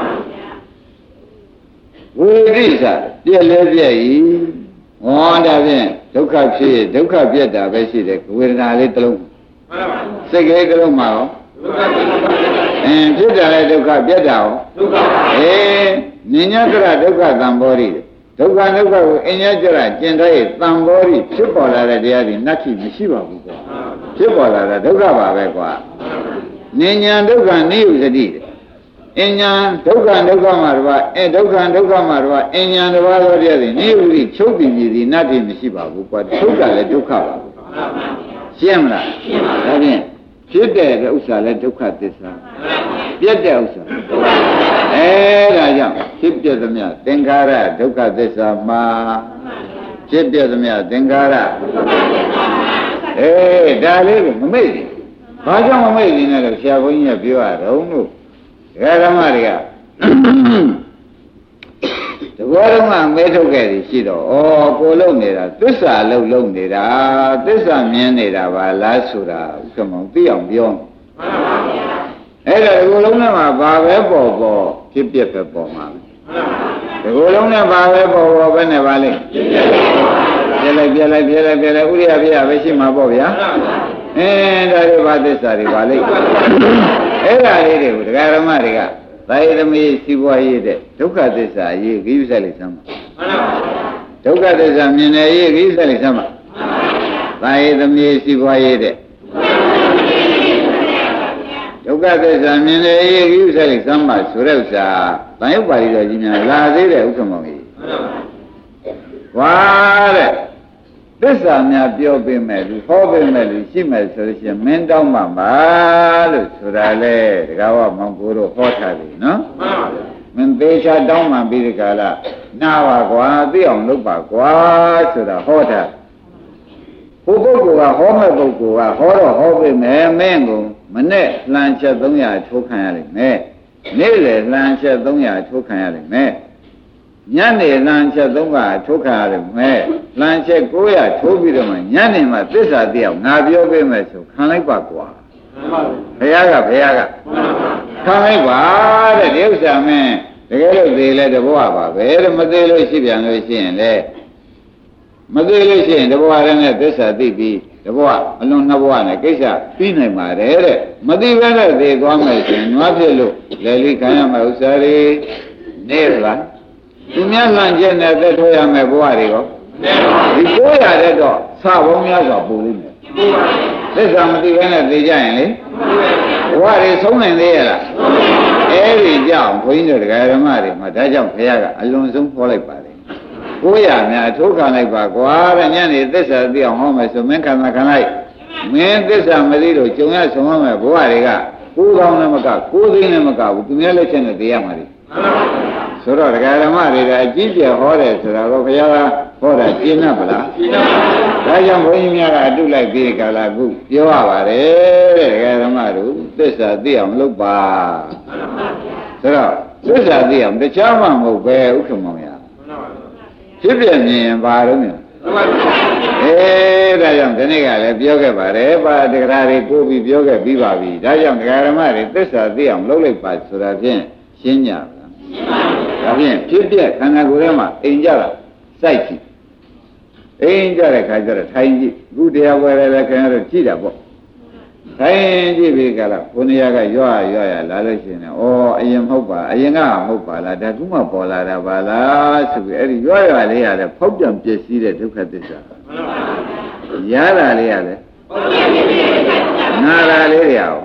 ဝိရိစ္ဆပြည့်လဲပြည့်ဤဟောဒါဖြင့်ဒုက္ခဖြစ်ဒုက္ခပြတ်တာပဲရှိတယ်ဝေဒနာလေးတစ်လုံးစိတ်ကလေးတစ်လုံးမှာရောဖြစ်တာလည်းဒုက္ခပြတ်တာရောဒုက္ခနိညတရဒုက္ခသံဘောရိဒုက္ခဒုက္ခကိုအញ្ញကြရကျင်တဲ့သံဘောရိဖြစ်ပေါ်လာတဲ့တရားတွေနတ်ဖြစ်မရှိပါဘူးကွာဖြစ်ပေါ်လာတဲ့ဒုက္ခပါပဲကွာနိညာဒုက္ခနိယုသတိအញ្ញဒုက္ခဒုက္ခမှာတော့ဒုက္ခဒုက္ခမှာတော့အញ្ញတစ်ပါးသောတရားတွေနိယုသတိချုပ်ပြီးမြည်သည်နတ်ဖြစ်မရှိပါဘူးကွာချုပ်တာလည်းဒုက္ခပါရှင်းမလားရှင်းပါဒါဖြင့်ဖြစ်တဲ့ဥစ္စာလည်းဒုက္ခသစ္စာပြတ်တဲ့ဥစ္စာဒါကြောင့်ဖြစ်ပြသမျှသင်္ခါရဒုက္ခသစ္စာမှာဖြစ်ပြသမျှသင်္ခါရဒါလေးကိုမမေ့ဘူးဘာကြောင့်မမေ့နေလဲဆရာဘုန်းကြီးကပြောရတော့လို့ဓမ္မတွေကတဘောတော့မှမဲထုတ်ခဲ့တယ်ရှိတော့ကိုလုံနေတာသစ္စာလုံနေတာသစ္စာမြင်နေတာပါလားဆိုတာဥက္ကမောင်သိအောင်ပြောမှန်ပါဗျာအဲ့ဒါဒီလိုလုံးနဲ့မှာဘာပဲပေါ်ဖြစ်ပြပဲပေါ်မှာဒီလိုလုံးနဲ့ဘာပဲပေါ်ပဲနဲ့ပါလိမ့်ပြလိုက်ဥရိယပြပဲရှိမှာပေါ့ဗျာဒါတွေဘာသစ္စာတွေပါလိမ့်အဲ့ဒါလေးတွေကိုဒကာဓမ္မတွေကသာယသမီးစီးပွားရေးတဲ့ဒုက္ခသစ္စာရေးဂိယူဆိုင်လိုက်စမ်းပါဒုက္ခသစ္စာမြင်နေရေးဂိယူဆိုင်လိုက်စမ်းပါသာယသမီးစီးပွားရေးတဲ့ဒုက္ခသစ္စာမြင်နေရေးဂိယူဆိုင်လိုက်စမ်းပါဆိုတဲ့ဥစ္စာတန်ရုပ်ပါဠိတော်ကြီးများလာသေးတဲ့ဥက္ကမောင်ကြီးဝါတဲ့သစ္စာများပြောပေးမယ်လူဟောပေးမယ်လူရှိမယ်ဆိုလို့ရှိရင်မင်းတောင်းမှပါလို့ဆိုတာလေတကားကမောင်ကိုတို့ဟောထားတယ်နော်မှန်ပါဗျာမင်းသေးချာတောင်းမှပြီးဒီကလာနာပါကွာသိအောင်လုပ်ပါကွာဆိုတာဟောထားဟိုပုဂ္ဂိုလ်ကဟောမဲ့ပုဂ္ဂိုလ်ကဟောတော့ဟောပြီမယ်မင်းကိုမနဲ့လှန်ချက်300ထိုးခံရလိမ့်မယ်နေ့လေလှန်ချက်300ထိုးခံရလိမ့်မယ်ညနေလှန်ချက်300ထိုးခံရလိမ့်မယ်လှန်ချက်900ထိုးပြီးတော့မှညနေမှသစ္စာသိအောင်ငါပြောပေးမယ်ဆိုခံလိုက်ပါကွာဘုရားကခံလိုက်ပါတဲ့ဒီဥစ္စာမင်းတကယ်လို့သေးလဲတဘောပါပဲတဲ့မသေးလို့ရှိပြန်လို့ရှိရင်လေမသေးလို့ရှိရင်တဘောရနဲ့သစ္စာသိပြီးတဘောအလွန်နှစ်ဘောနဲ့ကိစ္စပြီးနိုင်ပါတယ်တဲ့မသိဘဲနဲ့သေသွားမယ်ဆိုရင်နွားဖြစ်လို့လေလိခံရမယ်ဥစ္စာတွေနေလားသူများလှန်ကျက်နဲ့သက်ထိုးရမယ်ဘဝတွေရောဒီ900တဲ့တော့စပေါင်းများစွာပူလိမ့်မယ်သစ္စာမသိဘဲနဲ့သေကြရင်လေဘဝတွေဆုံးနိုင်သေးရလားအဲ့ဒီကြောင့်ဘုန်းကြီးတို့တရားဓမ္မတွေမှာဒါကြောင့်ဘုရားကအလွန်ဆုံးခေါ်လိုက်ပါလေ900များထိုးခံလိုက်ပါကွာတဲ့ညနေသစ္စာသိအောင်ဟောမယ်ဆိုမင်းခံလိုက်မင်းသစ္စာမသိတော့ကြုံရဆုံးရမယ်ဘဝတွေက9,000နဲ့မက9သိန်းနဲ့မကဘူးသူများလက်ချက်နဲ့သိရမှာလေဆိုတော့တရားဓမ္မတွေကအကြီးကျယ်ဟောတယ်ဆိုတာကိုဘုရားကဟောတာကျင့်납ဗလားကျင့်납ဒါကြောင့်ဘုန်းကြီးများကအတုလိုက်ပြီးကာလကုပြောရပါတယ်တဲ့တရားဓမ္မတို့သစ္စာသိအောင်လုပ်ပါဆိုတော့သစ္စာသိအောင်တခြားမှမဟုတ်ပဲဥက္ကမောင်ရဖြစ်ပြမြင်ပါတော့မြင်ဒါကြောင့်ဒီနေ့ကလည်းပြောခဲ့ပါတယ်ပါတရားတွေကိုပြီးပြောခဲ့ပြီးပါပြီဒါကြောင့်တရားဓမ္မတွေသစ္စာသိအောင်လုပ်လိုက်ပါဆိုတာဖြင့်ရှင်းကြပါဒါဖြင့်ဖြစ်ပြခန္ဓာကိုယ်ထဲမှာအိမ်ကြတာစိုက်ကြည့်အိမ်ကြတဲ့ခါကျတော့ထိုင်ကြည့်ခုတရားပွဲလည်းခင်ဗျားတို့ကြည့်တာပေါ့ထိုင်ကြည့်ပြီးကြလားဘုန်းကြီးကရွရလာလို့ရှိရင်ဩအရင်မဟုတ်ပါအရင်ကမဟုတ်ပါလားဒါခုမှပေါ်လာတာပါလားဆိုပြီးအဲ့ဒီရွလေးရတယ်ဖောက်ပြန်ပျက်စီးတဲ့ဒုက္ခသစ္စာရတာလေးရတယ်နာတာလေးတွေအောင်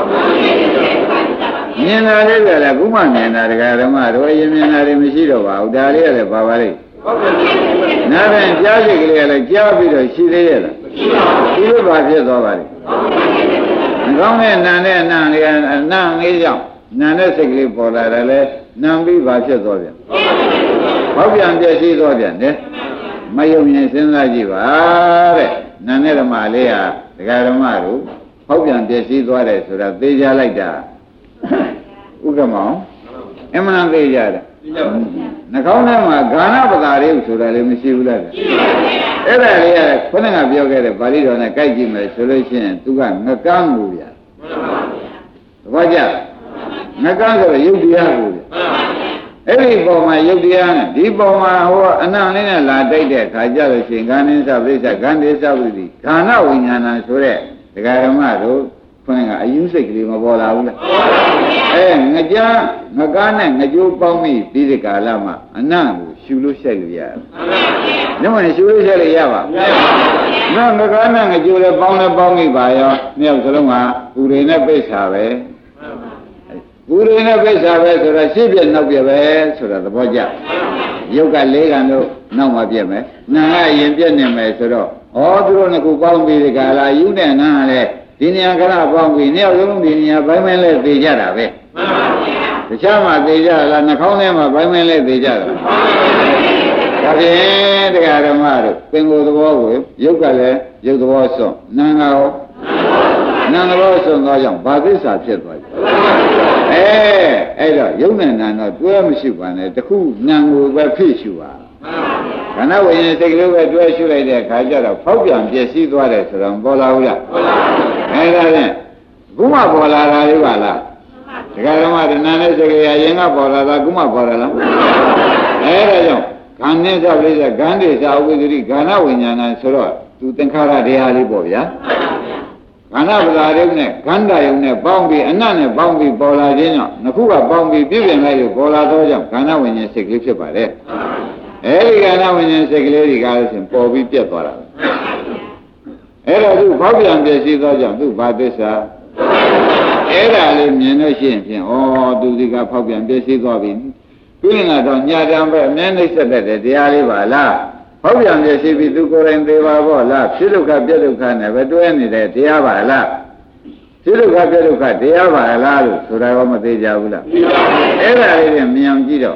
မြင်တာလေးကလည်းခုမှမြင်တာတရားဓမ္မတို့အရင်မြင်တာတွေမရှိတော့ပါဘူးဒါလေးကလည်းပါပါလိမ့်နားပြန်ကြားစိတ်ကလေးကလည်းကြားပြီးတော့ရှိသေးရဲ့လားရှိလို့ပါဖြစ်သွားပါလိမ့်မကောင်းတဲ့နာနဲ့နာလေးနာငေးကြောင့်နာနဲ့စိတ်ကလေးပေါ်လာတယ်လေနာပြီးပါဖြစ်သွားပြန်ဘောက်ပြန်ပြည့်စည်သွားပြန်တယ်မယုံရင်စဉ်းစားကြည့်ပါတဲ့နာနဲ့ဓမ္မလေးဟာတရားဓမ္မတို့ဘောက်ပြန်ပြည့်စည်သွားတယ်ဆိုတာသိကြလိုက်တာဥက္ကမောင်အမှန်သိကြတယ်နှကောင်းထဲမှာဂာနပတာလေးဆိုတာလည်းမရှိဘူးလားရှိပါဘူးအဲ့ဒါလေးကခုနကပြောခဲ့တဲ့ပါဠိတော်နဲ့ကြိုက်ကြည့်မယ်ဆိုလို့ရှိရင်သူကငကန်းကိုဗျာသဘောကျငကန်းဆိုတော့ယုတ်တရားကိုဗျာအဲ့ဒီပုံမှာယုတ်တရားနဲ့ဒီပုံမှာဟိုအနံ့လေးနဲ့လာတိုက်တဲ့ခါကြလို့ရှိရင်ဂာနိသပိစ္ဆဂန္ဓေသဝိတိဂာနဝိညာဏဆိုတဲ့ဒကာဓမ္မတို့ခွန်းကအယူစိတ်ကလေးမပေါ်လာဘူးလားငကားနဲ့ငကြိုးပေါင်းပြီးပြီးဒီကာလမှာအနံ့ကိုရှူလို့ရှိလို့ရတယ်။ညမရှူလို့ရှိလို့ရပါ။နော်ငကားနဲ့ငကြိုးလည်းပေါင်းပြီးပါရောမြောက်စလုံးကပူရိနဲ့ပိဿာပဲ။ပူရိနဲ့ပိဿာပဲဆိုတော့ရှေ့ပြနောက်ပြပဲဆိုတာသဘောကျ။ရုပ်က၄ကံတို့နောက်မှပြက်မယ်။နာကအရင်ပြက်နေမယ်ဆိုတော့သူတို့နှစ်ခုပေါင်းပြီးဒီကာလယူနဲ့နာကလည်းဒီနေရာကလာပေါင်းပြီးနှစ်ယောက်လုံးဒီနေရာဘိုင်းမဲလဲသိကြတာပဲမှန်ပါဗျာတခြားမှသိကြလားနှာခေါင်းထဲမှာဘိုင်းမဲလဲသိကြတာမှန်ပါဗျာဒါဖြင့်တရားဓမ္မတို့ပင်ကိုယ်သဘောကိုရုပ်ကလည်းရုပ်သဘောစွန့်နာငါရောနာသဘောစွန့်သောကြောင့်ဘာသစ္စာဖြစ်သွားပြီအဲ့တော့ယုံနဲ့နာတော့တွဲမရှိပါနဲ့တခုနာကိုပဲဖြစ်ရှုပါခန္ဓာဝိညာဉ်စိတ်ကလေးပဲတွဲရှုလိုက်တဲ့အခါကျတော့ဖောက်ပြန်ပြည့်စည်သွားတယ်ဆိုတော့ပေါ်လာဘူးလားပေါ်လာပါဘူးအဲဒါဖြင့်ခုမှပေါ်လာတာလေးပါလားဒကာဓမ္မဒနာနဲ့စိတ်ကလေးအရင်ကပေါ်လာတာခုမှပေါ်လာလားအဲဒါကြောင့်ခန္ဓာသပိစ္ဆဂန္ဓေသဝိတ္တိခန္ဓာဝိညာဏဆိုတော့သူသင်္ခါရတရားလေးပေါ့ဗျာခန္ဓာပဇာရုပ်နဲ့ခန္ဓာယုံနဲ့ပေါင်းပြီးအနတ်နဲ့ပေါင်းပြီးပေါ်လာခြင်းကြောင့်နှစ်ခုကပေါင်းပြီးပြည့်ပြင်လိုက်လို့ပေါ်လာသောကြောင့်ခန္ဓာဝိညာဉ်စိတ်ကလေးဖြစ်ပါတယ်အဲဒီခန္ဓာဝိညာဉ်စိတ်ကလေးတွေကလည်းရှင်ပေါ်ပြီးပြတ်သွားတာအဲ့တော့သူဘောက်ပြန်ပြည့်စည်သောကြောင့်သူဘာသစ္စာအဲ့ဒါလေးမြင်လို့ရှိရင်ဖြင့်သူဒီကဖောက်ပြန်ပြည့်စည်သွားပြီပြင်းလာတော့ညာတံပဲအမြဲနှိမ့်ဆက်တဲ့တရားလေးပါလားဖောက်ပြန်ပြည့်စည်ပြီးသူကိုယ်တိုင်သေးပါဘောလားဖြစ်ဒုက္ခပြည့်ဒုက္ခနဲ့ပဲတွဲနေတဲ့တရားပါလားဖြစ်ဒုက္ခပြည့်ဒုက္ခတရားပါလားလို့ဆိုတာရောမသေးကြဘူးလားအဲ့ဒါလေးမြင်အောင်ကြည့်တော့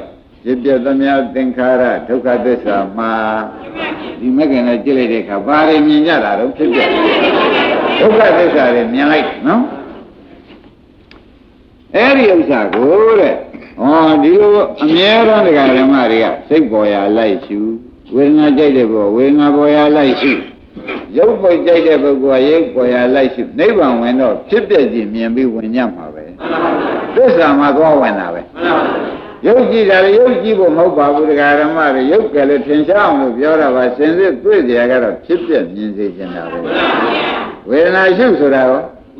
ဖြစ်ပြသမျှသင်္ခါရဒုက္ခသစ္စာမှာဒီမကင်နဲ့ကြည့်လိုက်တဲ့အခါဘာတွေမြင်ကြတာတော့ဖြစ်ပြဒုက္ခသစ္စာတွေမြင်လိုက်နော်အဲ့ဒီဥစ္စာကိုတဲ့ဟောဒီလိုအမြဲတမ်းတရားဓမ္မတွေကစိတ်ပေါ်ရလိုက်ရှုဝေဒနာကြိုက်တဲ့ဘောဝေဒနာပေါ်ရလိုက်ရှုရုပ်ပေါ်ကြိုက်တဲ့ပုဂ္ဂိုလ်ကရုပ်ပေါ်ရလိုက်ရှုနိဗ္ဗာန်ဝင်တော့ဖြစ်ပြခြင်းမြင်ပြီးဝင်ညမှာပဲသစ္စာမှာသွားဝင်တာပဲရုပ်ကြည့်တာလည်းရုပ်ကြည့်ဖို့မဟုတ်ပါဘူးတရားဓမ္မတွေရုပ်ကလည်းထင်ရှားအောင်လို့ပြောတာပါစင်စစ်တွေ့ကြရကတော့ဖြစ်ပြမြင်စေချင်တာပဲဝေဒနာရှုဆိုတာရော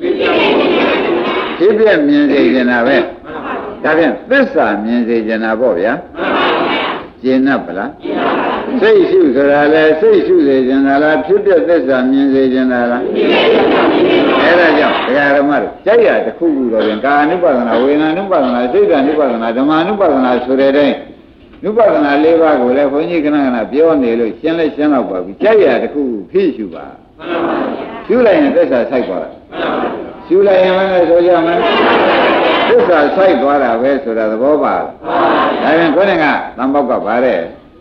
ဖြစ်ပြမြင်စေချင်တာပဲဒါဖြင့်သစ္စာမြင်စေချင်တာပေါ့ဗျာကျင့်납ဗလားစိတ်ရှုဆိုတာလေစိတ်ရှုစေချင်တာလားဖြစ်ပြသစ္စာမြင်စေချင်တာလားအဲ့ဒါကြောင့်ဒကာဓမ္မတို့ကြိုက်ရတစ်ခုခုတော့ပြန်ကာအနုပါဒနာဝေဒနာအနုပါဒနာစိတ်အနုပါဒနာဓမ္မအနုပါဒနာဆိုတဲ့တိုင်းအနုပါဒနာ၄ပါးကိုလည်းဘုန်းကြီးခဏခဏပြောနေလို့ရှင်းတော့ပါပြီကြိုက်ရတစ်ခုခုဖြည့်ရှုပါရှုလိုက်ရင်သစ္စာစိုက်သွားတာရှုလိုက်ရင်လည်းဆိုကြမယ်သစ္စာစိုက်သွားတာပဲဆိုတာသဘောပါဒါပြန်ခေါင်းကသံပေါက်ကပါတဲ့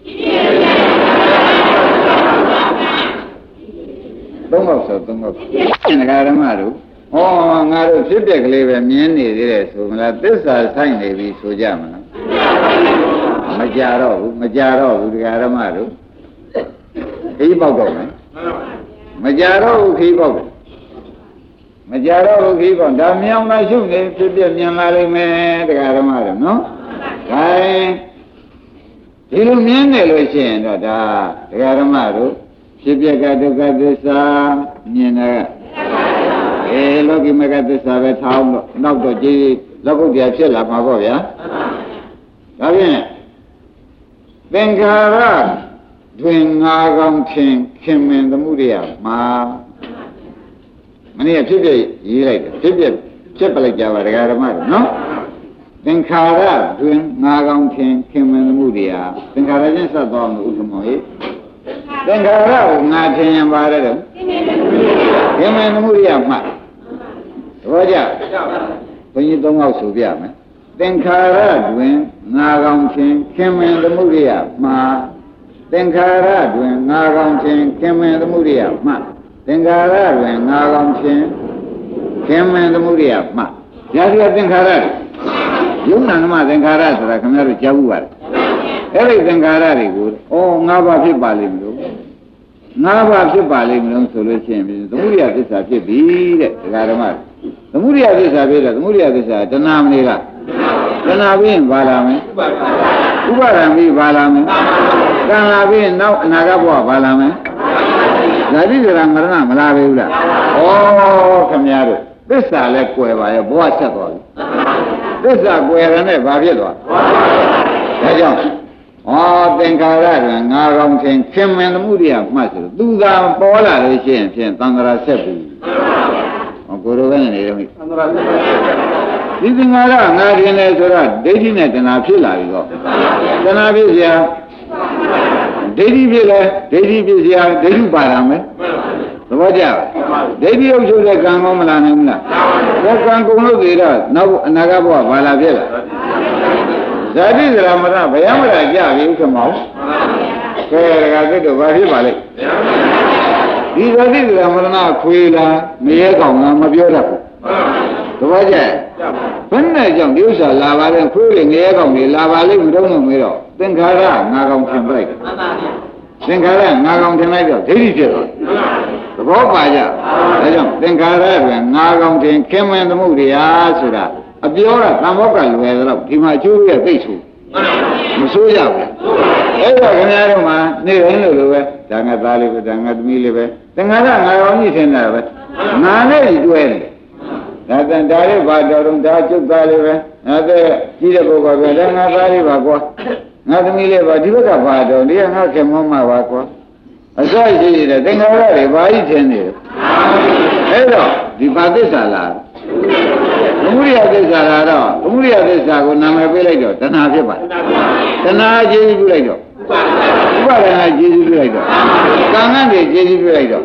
သုံးပေါက်ဆိုသုံးပေါက်ဒကာဓမ္မတို့ဟောငါတို့ဖြစ်တဲ့ကလေးပဲမြင်နေသေးတယ်ဆိုမလားသစ္စာစိုက်နေပြီဆိုကြမလားမကြတော့ဘူးဒကာဓမ္မတို့ခီးပေါက်တော့မယ်မကြတော့ဘူးခီးပေါက်မကြတော့ဘူးခီးပေါက်ဒါမြောင်လာရှုနေဖြစ်ပြမြင်လာလိမ့်မယ်ဒကာဓမ္မတို့နော်ခိုင်းဒီလိုမြင်နေလို့ရှိရင်တော့ဒါဒကာဓမ္မတို့ဖြစ်ပြကဒုက္ခသစ္စာမြင်တယ်လောကီမကသစ္စာပဲထောင်းတော့နောက်တော့ကြည်လောကုတ္တရာဖြစ်လာမှာပေါ့ဗျာဒါဖြင့်သင်္ခါရတွင်ငါကောင်းခင်မင်သမှုရိယမှာမနေ့ကဖြစ်ပြရေးလိုက်တယ်ဖြစ်ပလိုက်ကြပါဒကာဓမ္မတို့နော်သင်္ခါရတွင်ငါကောင်းခင်မင်သမှုရိယသင်္ခါရချင်းဆက်သွားမှုဥက္ကမောဟိသင်္ခါရကိုငါထင်ရင်ပါတယ်တော့ခင်မင်သမှုရိယမှာသဘောကျဘုန်းကြီး၃ယောက်ဆိုပြမယ်သင်္ခါရတွင်ငါကောင်းခင်မင်သမှုရိယမှာသင်္ခါရတွင်ငါကောင်းခင်မင်သမှုရိယမှာသင်္ခါရတွင်ငါကောင်းခင်မင်သမှုရိယမှာရာဇဝသင်္ခါရယုံနာနမသင်္ခါရဆိုတာခင်ဗျားတို့ကြားဘူးပါတယ်အဲ့ဒီသင်္ခါရတွေကို၅ပါးဖြစ်ပါလိမ့်မလို့၅ပါးဖြစ်ပါလိမ့်မလို့ဆိုလို့ရှိရင်သမုဒိယသစ္စာဖြစ်ပြီတဲ့ဒကာဓမ္မသမုဒိယသစ္စာဖြစ်တော့သမုဒိယသစ္စာတဏှာမနေလားတဏှာပြီးရင်ဘာလာမလဲဥပါဒံပြီးဘာလာမလဲကံလာပြီးရင်နောက်အနာဂတ်ဘဝဘာလာမလဲဇာတိဇရာမရဏမလာဘူးလားဩခင်ဗျားတို့သစ္စာလဲကွယ်ပါရဲ့ဘဝဆက်သွားပြီသစ္စာကွယ်ရတဲ့ဘာဖြစ်သွားဒါကြောင့်သင်္ခါရတွင်ငါကောင်းခင်မင်သမှုရိယမှတ်ဆိုသူသာပေါ်လာလို့ရှိရင်ဖြင့်သံဃာဆက်ပြီကိုယ်တော်ပဲနေတော့သံဃာဆက်ဒီသင်္ခါရငါတင်တယ်ဆိုတော့ဒိဋ္ဌိနဲ့တဏှာဖြစ်လာပြီတော့တဏှာဖြစ်เสียဒိဋ္ဌိဖြစ်လဲဒိဋ္ဌိဖြစ်เสียဒိဋ္ဌိပါတာမယ်သဘောကျလားဒိဋ္ဌိဥစ္စာတဲ့ကံကောမလာနိုင်ဘူးလားဒါကံကုန်လို့သေးတော့နောက်အနာဂတ်ဘဝဘာလာဖြစ်လာဇာတိဇရာမရဘယမရကြပြီဥက္ကမောကဲဒကာသစ်တို့ဘာဖြစ်ပါလိမ့်ဒီဇာတိဇရာမရဏခွေလာမရဲကောင်ကမပြောတတ်ဘူးသဘောကျဘယ်နဲ့ကြောင့်ဒီဥစ္စာလာပါလဲခွေးတွေငရဲကောင်တွေလာပါလိမ့်မတော့လို့မေးတော့သင်္ခါရငါကောင်ထင်ပလိုက်သင်္ခါရငါကောင်ထင်လိုက်တော့ဒိဋ္ဌိဖြစ်သွားသဘောပါကြဒါကြောင့်သင်္ခါရကငါကောင်ထင်ခင်မင်သမှုတရားဆိုတာအပြောတာသံဘောကလွယ်တော့ဒီမှာကျိုးရသိဆိုမဆိုးကြဘူးအဲ့တော့ခင်ဗျားတို့မှာနေတိုင်းလို့ပဲဒါငါသားလေးပဲဒါငါသမီးလေးပဲသင်္ခါရငါကောင်ကြီးထင်တာပဲငါနဲ့တွဲတယ်ဒါတန်ဒါလေးဘာတော်တော့ဒါကျုပ်သားလေးပဲအဲ့ဒါကြီးတဲ့ပုဂ္ဂိုလ်ပဲဒါငါသားလေးပါကွာငါသမီးလေးပါဒီဘက်ကဘာတော်ဒီကငါခင်မောမှာပါကွာအစရှိတဲ့သင်္ခါရတွေဘာကြီးထင်နေလဲအဲ့တော့ဒီဘာသစ္စာလားသမုဒိယသစ္စာလားတော့သမုဒိယသစ္စာကိုနာမည်ပေးလိုက်တော့တဏှာဖြစ်ပါတဏှာကျေးဇူးပြုလိုက်တော့ဥပါဒနာကျေးဇူးပြုလိုက်တော့ကံကံတွေကျေးဇူးပြုလိုက်တော့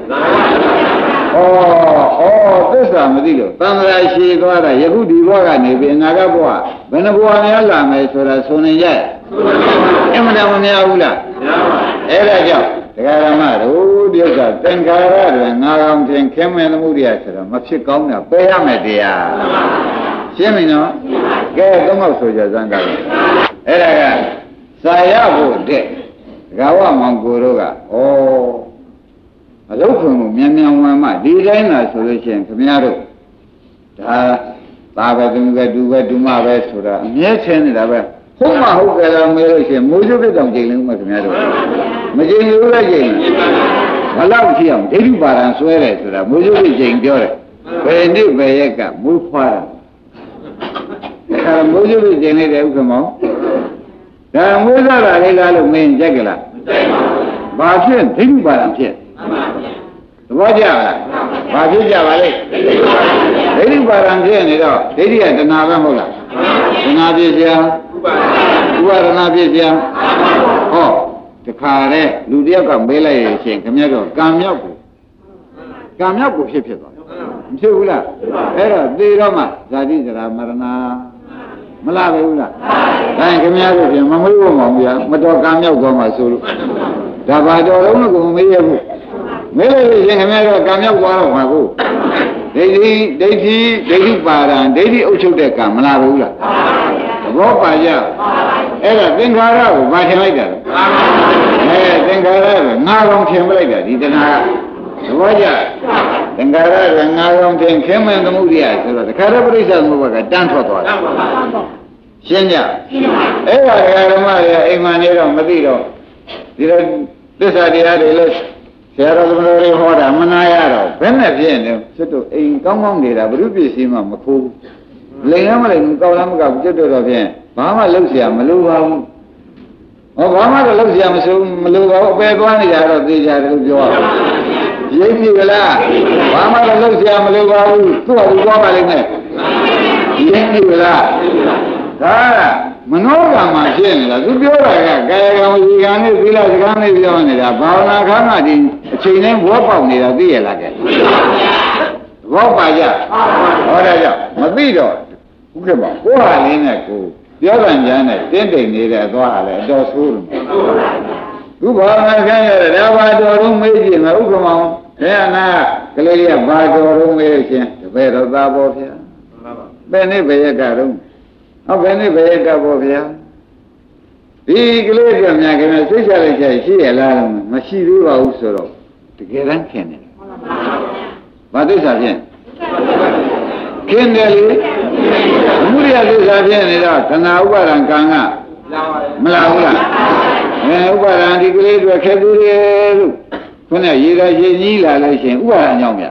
သစ္စာမသိလို့သံဃာရှိသွားတာယခုဒီဘဝကနေပြီးအနာဂတ်ဘဝဘယ်နှဘဝများလာမယ်ဆိုတာဆိုနေကြအမှန်တမ်းမများဘူးလားအဲ့ဒါကြောင့်တရားဓမ္မတို့ဒီဥစ္စာသင်္ခါရတွေငါကောင်တင်ခင်းမဲ့သမှုတရားဆိုတော့မဖြစ်ကောင်းတာပယ်ရမယ်တရားရှင်းပြီနော်ကဲသုံးခေါက်ဆိုကြစမ်းတာအဲ့ဒါကစာရဖို့တဲ့ဂါဝမောင်ကိုတို့ကအလုတ်ခွန်ကိုမြန်မြန်ဝင်မှဒီတိုင်းသာဆိုလို့ရှိရင်ခင်ဗျားတို့ဒါသာပဲသူပဲဒူပဲဒူမပဲဆိုတာအမြဲချင်းနေတာပဲဟုတ်မဟုတ်ကြလားမေးလို့ရှိရင်မိုးစုပ်ပြတောင်ကြိမ်လုံးမခင်ဗျားတို့မကြိမ်လို့လည်းကြိမ်ဘလောက်ကြည့်အောင်ဒိဋ္ဌိပါဒံဆွဲတယ်ဆိုတာမိုးစုပ်ပြကြိမ်ပြောတယ်ဘယ်နည်းဘယ်ရက်ကမိုးဖွာတာအဲမိုးစုပ်ပြကြိမ်လိုက်တယ်ဥက္ကမောဒါမိုးစားတာလေးလားလို့မင်းကြက်ကြလားဘာဖြစ်ဒိဋ္ဌိပါဒံဖြစ်သဘောကျလားဘာဖြစ်ကြပါလဲဒိဋ္ဌိပါဒံဖြစ်နေတော့ဒိဋ္ဌိကတဏှာပဲမဟုတ်လားတဏှာဖြစ်เสียဥပါဒနာဖြစ်เสียဟောတခါတည်းလူတယောက်ကမေးလိုက်ရင်ရှင်ခင်ဗျားတို့ကံမြောက်ကိုဖြစ်သွားမဖြစ်ဘူးလားအဲ့တော့သေတော့မှဇာတိဇရာမရဏမလားပဲဘူးလားဒါရင်ခင်ဗျားတို့ပြန်မမေးဖို့မအောင်ဗျာမတော်ကံမြောက်သွားမှဆိုလို့ဒါဘာတော်လုံးလို့ကိုမမေးရဘူးမေးလို့ရှင်ခင်ဗျားတို့ကံမြောက်သွားတော့မှာကိုဒိဋ္ဌိပါဒံဒိဋ္ဌိအုပ်ချုပ်တဲ့ကံမလားဘူးလားသဘောပါကြအဲ့ဒါသင်္ခါရကိုဘာထင်လိုက်တာလဲသင်္ခါရကငါကောင်ထင်ပလိုက်တာဒီတဏှာကသဘောကျသင်္ခါရကငါကောင်ထင်ခင်းမဲ့သမှုရိယဆိုတော့တခါတော့ပြိဿသမုပ္ပါကတန်းထွက်သွားတယ်ရှင်းကြအဲ့ဒါဓမ္မတွေအိမ်မှာနေတော့မသိတော့ဒီလိုသစ္စာတရားတွေလို့ဆရာတော်သမတော်တွေဟောတာမနာရတော့ဘယ်နဲ့ဖြစ်နေစွတ်တို့အိမ်ကောင်းကောင်းနေတာဘုရုပစ္စည်းမှမခိုးဘူးလိမ်ရမလိမ်ကောင်းလားမကောက်ကျွတ်တော့ဖြင့်ဘာမှလုပ်เสียမလိုပါဘူးဟောဘာမှတော့လုပ်เสียမလိုပါဘူးအပယ်သွားနေကြတော့သိကြတယ်လို့ပြောရအောင်ရိပ်ပြီလားဘာမှတော့လုပ်เสียမလိုပါဘူးသူ့ဟာသူသွားပါလိမ့်မယ်ရိပ်ပြီလားဒါမနောကမှာဖြစ်နေတာသူပြောတာကကာယကံဝစီကံနဲ့သီလစကားနဲ့ပြောနေတာဘာဝနာခန်းကဒီအချိန်တိုင်းဘောပေါက်နေတာသိရလားကဲဘောပါကြဟောဒါကြောင့်မသိတော့ဟုတ်ကဲ့ပါကိုဟာလေးနဲ့ကိုပြောကြံကြမ်းနဲ့တင်းတိမ်နေတဲ့သွားဟာလေအတော်ဆိုးတယ်သူဘာမှခန်းရတယ်ဒါဘာတော်တော့မေးကြည့်မယ်ဥက္ကမောင်ဘယ်အနာကလေးကဘာတော်တော့မေးခြင်းတပည့်တော်သားပေါ်ဗျာဘယ်နဲ့ဘယ်ရကတော့ဟုတ်ဘယ်နဲ့ဘယ်ရကပေါ်ဗျာဒီကလေးကများခင်ဗျစိတ်ချလိုက်ချက်ရှိရလားမရှိသေးပါဘူးဆိုတော့တကယ်တမ်းခင်တယ်ဘာသစ္စာဖြင့်ခင်းတယ်လေမှုရိယသစ္စာဖြင့်နေတော့သနာဥပါဒံကံကမလာဘူးလားဥပါဒံဒီကလေးတွေခက်သေးတယ်လို့ခုနရေသာရေကြီးလာလို့ရှိရင်ဥပါဒံကြောင့်ဗျ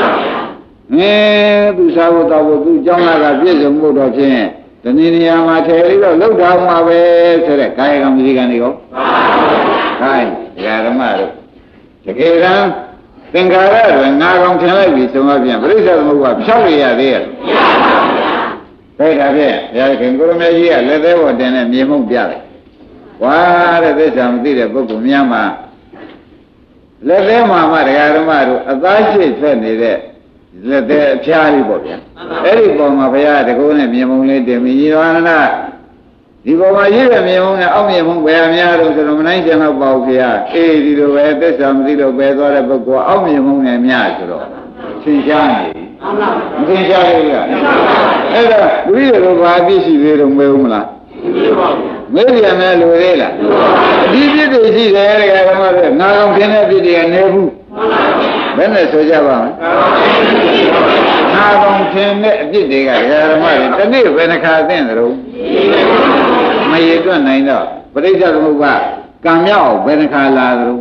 သူစားဖို့တောက်ဖို့သူเจ้าလာကပြည့်စုံဖို့တော့ဖြင့်ဒီနေ့နေရာမှာထည့်ပြီးတော့လှုပ်ထားမှာပဲဆိုတဲ့ကာယကံဝစီကံတွေရောခိုင်းဓမ္မတို့တကယ်တမ်းသင်္ခါရတွေငါကောင်ထင်လိုက်ပြီဆိုမှပြန်ပြိဿသမုပ္ပါဖြောက်ရရသေးရဲ့ဘယ်ဒါဖြင့်ဘုရားခင်ကိုရမေကြီးကလက်သေးပေါ်တင်နဲ့မြေမှုန့်ပြလိုက်ဝါတဲ့သစ္စာမသိတဲ့ပုဂ္ဂိုလ်များမှာလက်သေးမှာမှတရားဓမ္မတို့အသားရှိထွက်နေတဲ့လက်သေးအဖျားလေးပေါ့ဗျာအဲ့ဒီပေါ်မှာဘုရားတကုန်းနဲ့မြေမှုန့်လေးတင်ပြီးညီတော်နာဒီပေါ်မှာရေးတဲ့မြေမှုန့်နဲ့အောက်မြေမှုန့်ဘယ်အများတော့ဆိုတော့မနိုင်ချင်တော့ပါဘူးဗျာအေးဒီလိုပဲသစ္စာမသိလို့ပဲသွားတဲ့ပုဂ္ဂိုလ်အောက်မြေမှုန့်နဲ့များဆိုတော့သင်ရှားနေမသင်ရှားဘူးလားအဲ့ဒါဝိရရောဘာပြည့်ရှိသေးတော့မဲဦးမလားမေးရမယ်လူသေးလားအဒီပြည့်တွေရှိတယ်တဲ့ဓမ္မတွေငါကောင်ခင်းတဲ့ပြည့်တွေကနေဘူးဘယ်နဲ့ဆိုကြပါ့မလဲငါကောင်ခင်းတဲ့အပြည့်တွေကဓမ္မတွေတနေ့ဘယ်နှခါသိတယ်တော့မရတွက်နိုင်တော့ပရိစ္ဆေသမုပ္ပါကံမြောက်ဘယ်နှခါလာတော့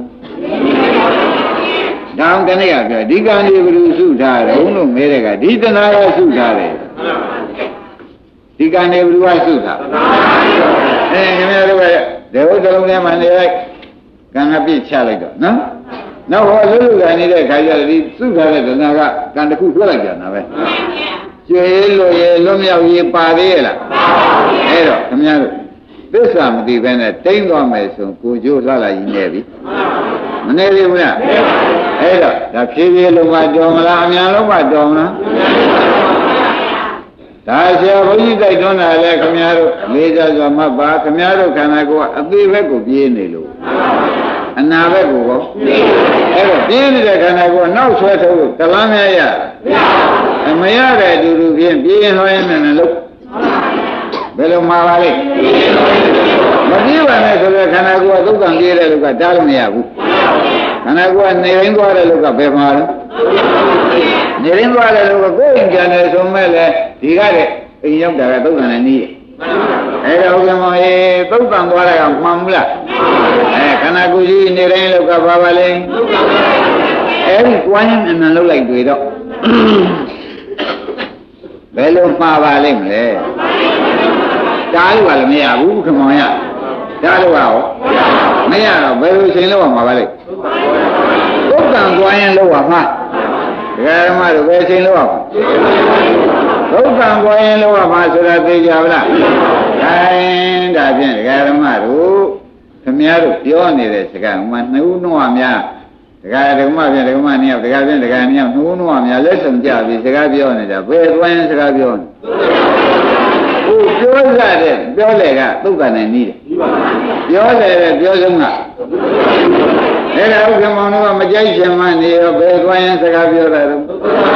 တောင်းတနေ့ကပြောဒီကံဒီဘယ်လိုစုထားတယ်ဘုံတို့မဲတဲ့ကဒီတဏှာကစုထားတယ်ဒီကံဒီဘယ်လိုစုထားခင်ဗျားတို့ကဒေဝသလုံးထဲမှာနေလိုက်ကံကပြည့်ချလိုက်တော့နော်နောက်ဟောလူလူကနေတဲ့ခါကျတော့ဒီစုထားတဲ့တဏှာကကံတစ်ခုထွက်လိုက်ကြတာပဲကျွေးလို့ရေလွတ်မြောက်ရေးပါသေးရဲ့လားအဲ့တော့ခင်ဗျားတို့သစ္စာမသိဘဲနဲ့တိမ့်သွားမယ်ဆိုကိုကျိုးလှလာကြီးနေပြီမနေသေးဘူးလားအဲ့တော့ဒါဖြည်းဖြည်းလုံးမတော်မလားအများလုံးမတော်မလားဒါဆရာဘုန်းကြီးတိုက်တွန်းတာလေခင်ဗျားတို့လေးစားစွာမှတ်ပါခင်ဗျားတို့ခန္ဓာကိုယ်ကအသေးဘက်ကိုပြေးနေလို့အနာဘက်ကိုရောအဲ့တော့ပြေးနေတဲ့ခန္ဓာကိုယ်နောက်ဆွဲထုတ်လို့တလမ်းများရမရတဲ့အတူတူဖြင့်ပြေးရင်လွှဲနေတယ်လို့ဘယ်လိုမှာပါလဲမပြေးပါနဲ့ဆိုတော့ခန္ဓာကိုယ်ကသုတ်တန်ပြေးတဲ့လူကတားလို့မရဘူးခန္ဓာကိုယ်ကနေရင်းသွားတဲ့လူကဘယ်မှာလဲနေရင်းသွားတဲ့လူကကိုယ်ရင်ကြတယ်ဆိုမဲ့လေဒီကတဲ့အိမ်ရောက်တာကသုတ်တန်နဲ့နီးအဲ့ဒါဥက္ကမောရေသုတ်တန်သွားတဲ့ကမှန်ဘူးလားခန္ဓာကိုယ်ကြီးနေတိုင်းလောက်ကပါပါလေအဲ့ဒီတွိုင်းအနံလောက်လိုက်တွေ့တော့ဘယ်လိုမှားပါလိမ့်မလဲတားလို့ကလည်းမရဘူးခမောင်ရတားလို့ကရောမရတော့ဘယ်လိုချိန်လောက်မှာပါလိမ့်သုတ်တန်တွိုင်းလောက်ပါမှာဒကာဓမ္မတို့ဘယ်ချိန်လောက်ပါသုတ်တန်တွိုင်းလောက်ပါမှာဆိုတာသိကြပါလားခိုင်းဒါဖြင့်ဒကာဓမ္မတို့ခင်ဗျားတို့ပြောနေတဲ့စကားမှနှုတ်နှောများဒကာဓမ္မဖြင့်ဒကာမနှစ်ယောက်ဒကာဖြင့်ဒကာနှစ်ယောက်နှုတ်နှောများလက်ဆောင်ကြပြီးစကားပြောနေတာဘယ်သွားရင်စကားပြောနေဟုတ်ပြောရတဲ့ပြောလေကသုတ်ကနေနီးတယ်ပြောလေတဲ့ပြောဆုံးကအဲ့ဒါဥက္ကမောင်တို့ကမကြိုက်ချင်မှနေရောဘယ်သွားရင်စကားပြောတာတော့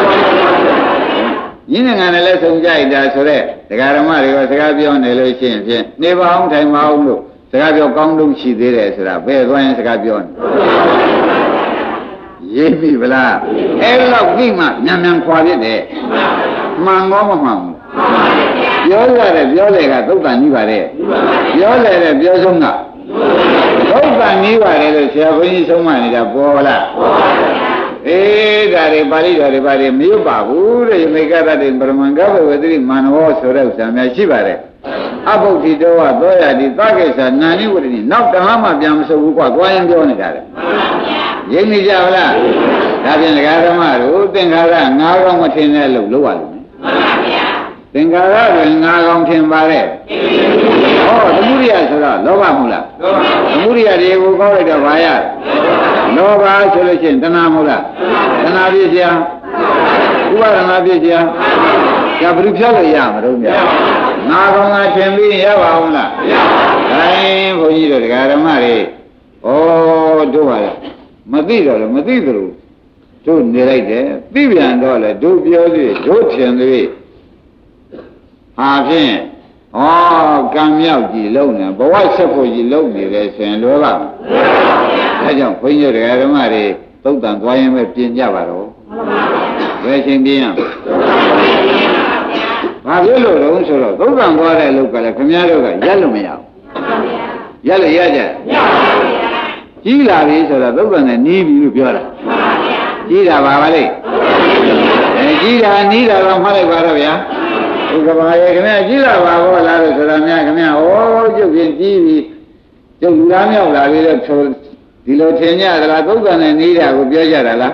ရင်းငါနဲ့လက်ဆောင်ကြိုက်တာဆိုတော့ဒကာဓမ္မတွေကစကားပြောနေလို့ရှိရင်ဖြင့်နေပါအောင်ထိုင်ပါအောင်လို့စကားပြောကောင်းလို့ရှိသေးတယ်ဆိုတာဘယ်သွားရင်စကားပြောနေရေးပြီဗလားအဲ့လောက်ကြည့်မှမြန်မြန်ခွာပြစ်တယ်မှန်ကောမမှန်ဘူးပြောရတယ်ပြောလေကသုတ်တန်ကြီးပါတယ်ပြောလေတဲ့ပြောဆုံးကသုတ်တန်ကြီးပါတယ်လို့ဆရာဘုန်းကြီးဆုံးမနေတာပေါ်လားအေးဒါတွေပါဠိတော်တွေပါတွေမရွတ်ပါဘူးတဲ့မေကရတဲ့ပရမန်ကဘဝတိမနောဆိုတဲ့ဥစ္စာများရှိပါတယ်အဘုဒ္ဓတောဝသောရတိသကိစ္စနာနိဝရဏိနောက်တဟမှပြန်မဆုပ်ဘူးကွာသွားရင်ပြောနေတာလေရင်းနေကြပါလားဒါဖြင့်ဒကာဓမ္မတို့သင်္ခါရငါးကောင်းမထင်တဲ့လို့လုပ်ရလို့သင်္ခါရတွေငါးကောင်းထင်ပါတဲ့ဟောသမုဒိယဆိုတော့လောဘမဟုတ်လားသမုဒိယတွေကိုကောင်းလိုက်တော့ဘာရလောဘဆိုလို့ရှိရင်တဏှာမဟုတ်လားတဏှာပြည့်စရာဥပါဒနာပြည့်စရာဒါဘယ်လိုဖြောက်လို့ရမှာတော့များငါကောင်းကထင်ပြီးရပါအောင်လားမရပါဘူးဒါရင်ဘုန်းကြီးတို့ဒကာဓမ္မတွေဩတို့ပါလေမသိတော့လည်းမသိသလိုတို့နေလိုက်တယ်သိပြန်တော့လေတို့ပြောသေးတို့ထင်သေးဟာဖြင့်ဩကံမြောက်ကြီးလုံးနေဘဝဆက်ဖို့ကြီးလုံးနေတယ်ဆိုရင်လွယ်ပါ့မလားဒါကြောင့်ဘုန်းကြီးတို့ဒကာဓမ္မတွေသုတ်တန်သွားရင်ပဲပြင်ကြပါတော့ဘယ်ချိန်ပြင်ရဘာဖြစ်လို့လဲဆိုတော့သုတ်တန်သွားတဲ့လောက်ကလည်းခင်ဗျားတို့ကရက်လို့မရဘူးရက်လို့ရကြကြီးလာပြီဆိုတော့သုတ်တန်နဲ့နီးပြီလို့ပြောတာကြီးတာပါပါလေကြီးတာနီးတာတော့မှတ်လိုက်ပါတော့ဗျာဥက္ကဘာရေခင်ဗျာကြီးလာပါဘောလားလို့ဆိုတာများခင်ဗျာဩကျုပ်ပြင်ကြီးပြီကျုပ်လူသားမြောက်လာပြီလို့ဆိုဒီလိုထင်ကြသလားသုတ်တန်နဲ့နီးတာကိုပြောကြတာလား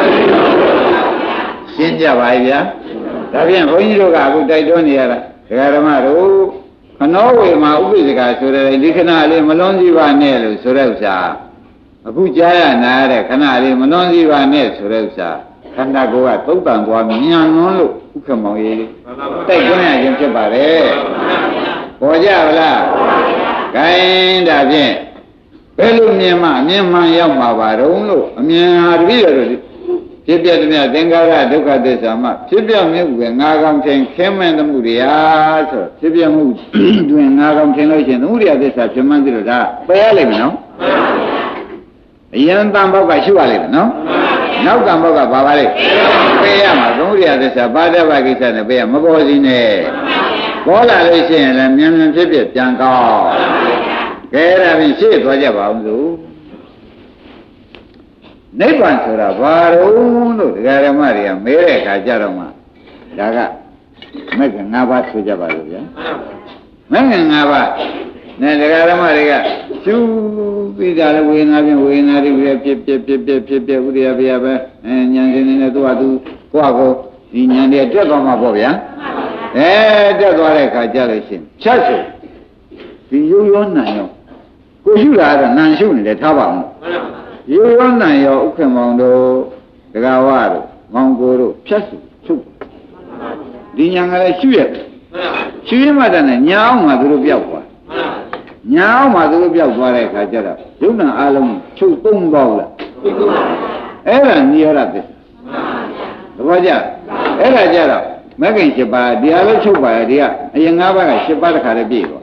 ရှင်းကြပါရဲ့ဗျာဒါဖြင့်ဘုန်းကြီးတို့ကအခုတိုက်တွန်းနေရတာဒကာဓမ္မတို့ခနောဝေမှာဥပိ္ပဇ္ဇကာဆိုတဲ့ဒီခဏလေးမလွန်စည်းပါနဲ့လို့ဆိုတဲ့ဥစ္စာအခုကြားရနာရတဲ့ခဏလေးမလွန်စည်းပါနဲ့ဆိုတဲ့ဥစ္စာခန္ဓာကိုယ်ကသုတ်တန်သွားမြန်လွန်းလို့ဥက္ကမောင်ကြီးတိုက်တွန်းရခြင်းဖြစ်ပါတယ်ပေါ်ကြပါလားဂိုင်းဒါဖြင့်ဘယ်လိုမြင်မှအမြင်မှန်ရောက်မှာပါတော့လို့အမြင်ဟာတပည့်တော်တို့ဖြစ်ပြတဲ့မြတ်သင်္ခါရဒုက္ခသစ္စာမှာဖြစ်ပြမှုကငါးကောင်ချင်းခင်းမဲ့သမှုတရားဆိုဖြစ်ပြမှုတွင်ငါးကောင်ချင်းလို့ရှိရင်သမှုတရားသစ္စာဖြစ်မှန်းသိလို့ဒါပယ်ရလိမ့်မယ်နော်အယံတန်ဘောက်ကရှုရလိမ့်မယ်နော်နောက်တန်ဘောက်ကဘာပါလဲပယ်ရမှာသမှုတရားသစ္စာပါဒဘကိစ္စနဲ့ပယ်ရမပေါ်စီနဲ့ပေါ်လာလို့ရှိရင်လည်းမြန်မြန်ဖြစ်ဖြစ်ပြန်ကောင်းကဲဒါဖြင့်ရှေ့သွားကြပါအောင်စို့နိဗ္ဗာန်ဆိုတာဘာလို့ဒကာဓမ္မတွေကမဲတဲ့အခါကြတော့မှဒါကမဂ္ဂင်၅ပါးဆိုကြပါလို့ဗျာမဂ္ဂင်၅ပါးနဲ့ဒကာဓမ္မတွေကရှုပြီးတာလေဝေဒနာဖြင့်ဝေဒနာတွေဖြစ်ဥရိယပြပဲဉာဏ်ရှင်နေတဲ့သူကသူကိုယ့်ကိုဒီဉာဏ်တွေတက်သွားမှာပေါ့ဗျာတက်သွားတဲ့အခါကြလို့ရှိရင်ချက်ဆိုဒီရိုးရိုးနံရောကိုရှုတာကတော့နံရှုနေတယ်ထားပါအောင်ရိုးရိုးနံရောဥက္ကမောင်တို့ဒကာဝတို့မောင်ကိုတို့ဖြတ်စုချုပ်ဒဒီညာကလည်းရှုရတယ်ရှုရမှတည်းနဲ့ညာအောင်မှသူတို့ပြောက်သွားညာအောင်မှသူတို့ပြောက်သွားတဲ့အခါကျတော့ယုံနာအလုံးချုပ်သုံးပေါက်လားအဲ့ဒါနိရောဓသစ္စာသဘောကျအဲ့ဒါကြတော့မဂ္ဂင်7ပါးဒီဟာလည်းချုပ်ပါရဲ့ဒီကအရင်5ပါးက7ပါးတခါတည်းပြည့်သွား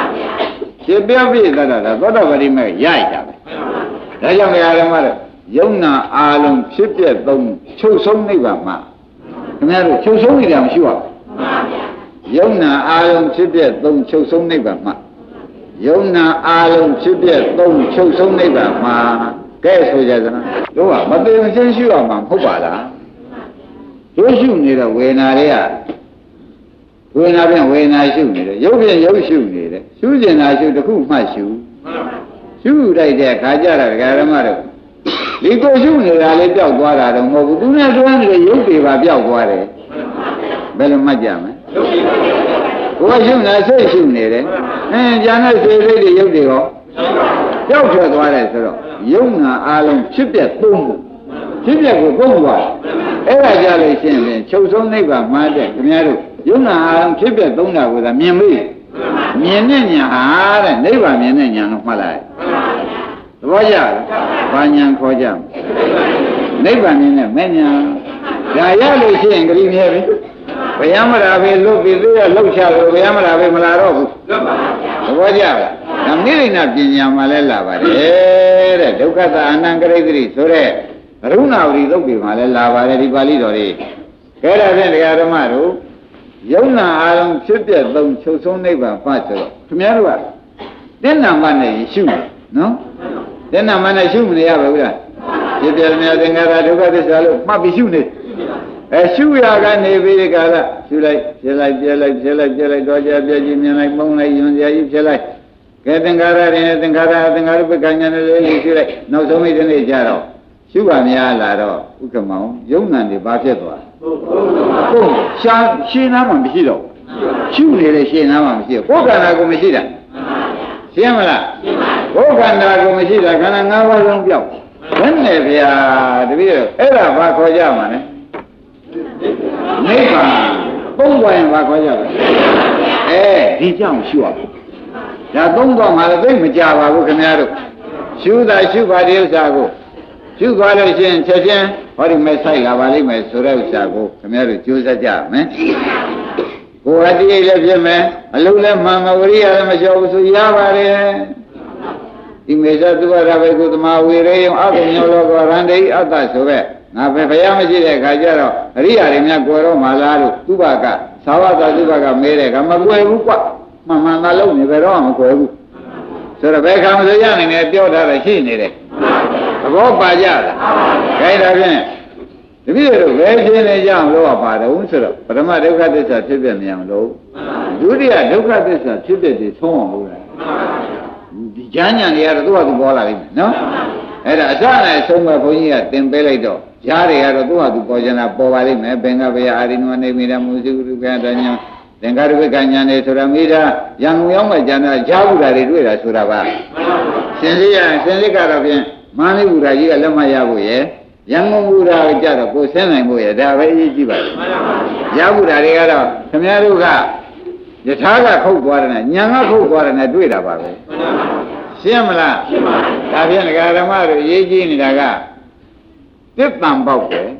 7ပြည့်ပြည့်သွားတာသောတာပတိမဲ့ရိုက်တာပဲဒါကြောင့်ဓမ္မတို့ယုံနာအာလုံးဖြစ်ပြသုံးချုပ်ဆုံးနိဗ္ဗာန်မှာခင်ဗျားတို့ချုပ်ဆုံးနေတယ်မရှိပါဘူးယုံနာအာလုံးဖြစ်ပြသုံးချုပ်ဆုံးနိဗ္ဗာန်မှာယုံနာအာလုံးဖြစ်ပြသုံးချုပ်ဆုံးနိဗ္ဗာန်မှာကဲဆိုကြစမ်းတို့ကမသိမချင်းရှိရမှာမဟုတ်ပါလားတို့ရှုနေတဲ့ဝေဒနာတွေကဝေဒနာပြန်ဝေဒနာရှုနေတယ်ရုပ်ပြန်ရုပ်ရှုနေတယ်ရှုကျင်တာရှုတစ်ခုမှရှုရှုလိုက်တဲ့ခါကြတာဓမ္မတို့ဒီကိုရှုနေတာလေးပျောက်သွားတာတော့မဟုတ်ဘူးသူနဲ့တွန်းနေတဲ့ရုပ်တွေပါပျောက်သွားတယ်ဘယ်လိုမှတ်ကြမလဲကိုယ်ရှုနေတာစိတ်ရှုနေတယ်ဉာဏ်နဲ့စိတ်လေးတွေရုပ်တွေရောပျောက်ထွက်သွားတယ်ဆိုတော့ယုံနာအလုံးဖြစ်ပြသုံးဖို့ဖြစ်ပြကိုကုန်သွားအဲ့ဒါကြလို့ရှင်းရင်ချုပ်ဆုံးနိဗ္ဗာန်မှာတဲ့ခင်ဗျားတို့ယုံနာအလုံးဖြစ်ပြသုံးတာကိုသာမြင်ပြီမြင်တဲ့ညာဟာတဲ့နိဗ္ဗာန်မြင်တဲ့ညာလို့မှတ်လိုက်သဘောကျလားဘာညာခေါ်ကြမလဲနိဗ္ဗာန်မြင်တဲ့မဲ့ညာဒါရလို့ရှိရင်ဂရိမြဲပြီဘယမရာပဲလွတ်ပြီးသေးရလှုပ်ချလို့ဘယမရာပဲမလာတော့ဘူးသဘောကျလားဒါနိရိဏပညာမှလည်းလာပါတယ်တဲ့ဒုက္ခသအနံကရိတ္တိဆိုတဲ့ကရုဏာဝိသုတ်တွေမှလည်းလာပါတယ်ဒီပါဠိတော်တွေကဲဒါဖြင့်တရားဓမ္မတို့ယုံနာအာရုံဖြစ်ပြသုံးချုပ်ဆုံးနိဗ္ဗာန်မှဆိုတော့ခင်ဗျားတို့ကတင်းနာမနဲ့ရှုတယ်နော်တင်းနာမနဲ့ရှုမနေရပါဘူးလားဖြစ်ပြမြတ်သင်္ခါရဒုက္ခသစ္စာလို့မှတ်ပြီးရှုနေရှုရကနေပြီးဒီကလာရှုလိုက်ဖြစ်လိုက်ပြလိုက်ဖြစ်လိုက်ပြလိုက်တော့ကြပြကြီးမြင်လိုက်ပုံလိုက်ယွန်စရာကြီးဖြစ်လိုက်ကဲသင်္ခါရတွေနဲ့သင်္ခါရသင်္ခါရပက္ခဉာဏ်လေးလေးရှုလိုက်နောက်ဆုံးမိတဲ့နေ့ကျတော့ရှုပါများလာတော့ဥက္ကမောင်ယုံ nant တွေဘာဖြစ်သွားဟုတ်ရှားရှင်းသားမှမရှိတော့ရှုနေတဲ့ရှင်းသားမှမရှိဘူးကိုယ်ခန္ဓာကိုမရှိတာရှင်းမလားကိုယ်ခန္ဓာကိုမရှိတာခန္ဓာ၅ပါးလုံးပြောက်ဘယ်နဲ့ဗျာတပည့်တော်အဲ့ဒါဘာခေါ်ကြမှာလဲနိဗ္ဗာန်သုံးသွားရင်ဘာခေါ်ကြလဲဒီကြောင့်ရှုရဘူးဒါသုံးသွားမှလည်းသိမကြပါဘူးခင်ဗျားတို့ရှုတာရှုပါတဲ့ဥစ္စာကိုရှုသွားလို့ရှိရင်ချက်ချင်းဟောဒီမဲ့ဆိုင်လာပါလိမ့်မယ်ဆိုတဲ့ဥစ္စာကိုခင်ဗျားတို့ကြိုးစားကြမယ်ကိုယ်အတိတ်လည်းဖြစ်မယ်အလုံးလည်းမှန်မဝရိယလည်းမလျှော့ဘူးဆိုရပါတယ်ဒီမေဇသုဝရဘေကုသမဝေရေယံအကုညောလောကရန္တိအတ္တဆိုပဲငါဘယ်မရှိတဲ့ခါကျတော့အရိယာတွေများကြွယ်တော့မှလားလို့သူဘကသာဝတ္တသူဘကမဲတဲ့ကမကြွယ်ဘူးကွမှန်မှန်သာလုံးနေဘယ်တော့မှမကြွယ်ဘူးဆိုတော့ဘယ်ခါမှဆိုရနိုင်တယ်ပြောထားတာရှိနေတယ်သဘောပါကြလားခိုင်းတာဖြင့်တပည့်တို့ဘယ်ရှင်းနေကြအောင်လို့ပါတော့ဆိုတော့ပထမဒုက္ခသစ္စာဖြစ်ပြမြင်အောင်လို့ဒုတိယဒုက္ခသစ္စာဖြစ်ပြတည်ဆုံးအောင်လို့ဒီဉာဏ်တွေကတော့သူ့ဟာသူပေါ်လာလိမ့်မယ်နော်အဲ့ဒါအစနဲ့ဆုံးမဲ့ဘုန်းကြီးကသင်ပေးလိုက်တော့ဈာတွေကတော့သူ့ဟာသူပေါ်ကျင်တာပေါ်ပါလိမ့်မယ်ဘင်္ဂဗျာအာရိနဝနေမိရမုစုရုကတညာသင်္ကာရဝိကညာနေဆိုတာမိတာရံကုန်ရောက်မှကျန်တာဈာဘူးတာတွေတွေ့တာဆိုတာပါရှင်လေးကတော့ဖြင့်မန္တိဘူရာကြီးကလက်မရဖို့ရယ်ရံကုန်ဘူရာကြတော့ကိုဆင်းနိုင်ဖို့ရယ်ဒါပဲအရေးကြီးပါလေဈာဘူးတာတွေကတော့ခင်ဗျားတို့ကယထာကခုတ်သွားတယ်နဲ့ညာကခုတ်သွားတယ်နဲ့တွေ့တာပါပဲရှင်းမလားရှင်းပါပြီဒါဖြင့်ဒကာဓမ္မတို့ရေးကြည့်နေတာကတစ်တန်ပေါက်ပဲ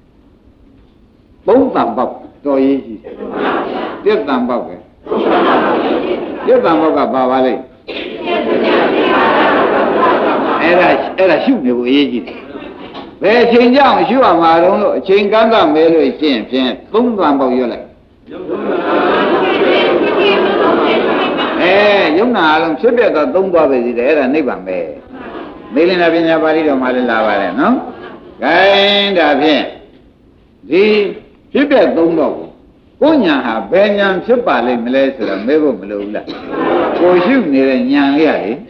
သုံးတန်ပေါက်တော်ရေးကြည့်တစ်တန်ပေါက်ပဲတစ်တန်ပေါက်ကပါလိမ့်အဲ့ဒါရှုနေဖို့အရေးကြီးတယ်ဘယ်အချိန်ကြောင့်ရှုရမှာတော့လို့အချိန်ကန့်ကမဲလို့ရှင်းဖြင့်သုံးတန်ပေါက်ရွတ်လိုက်ယုံနာအလုံးဖြစ်ပြတော့သုံးသွားပဲစီတယ်အဲ့ဒါနိဗ္ဗာန်ပဲမေလင်နာပညာပါဠိတော်မှာလည်းလာပါတယ်နော်ဂိုင်းဒါဖြင့်ဒီဖြစ်ပြသုံးတော့ကိုညာဟာဘယ်ညာဖြစ်ပါလိမ့်မလဲဆိုတာမဲဖို့မလိုဘူးလားကိုရှုနေတဲ့ညာလေးရလေ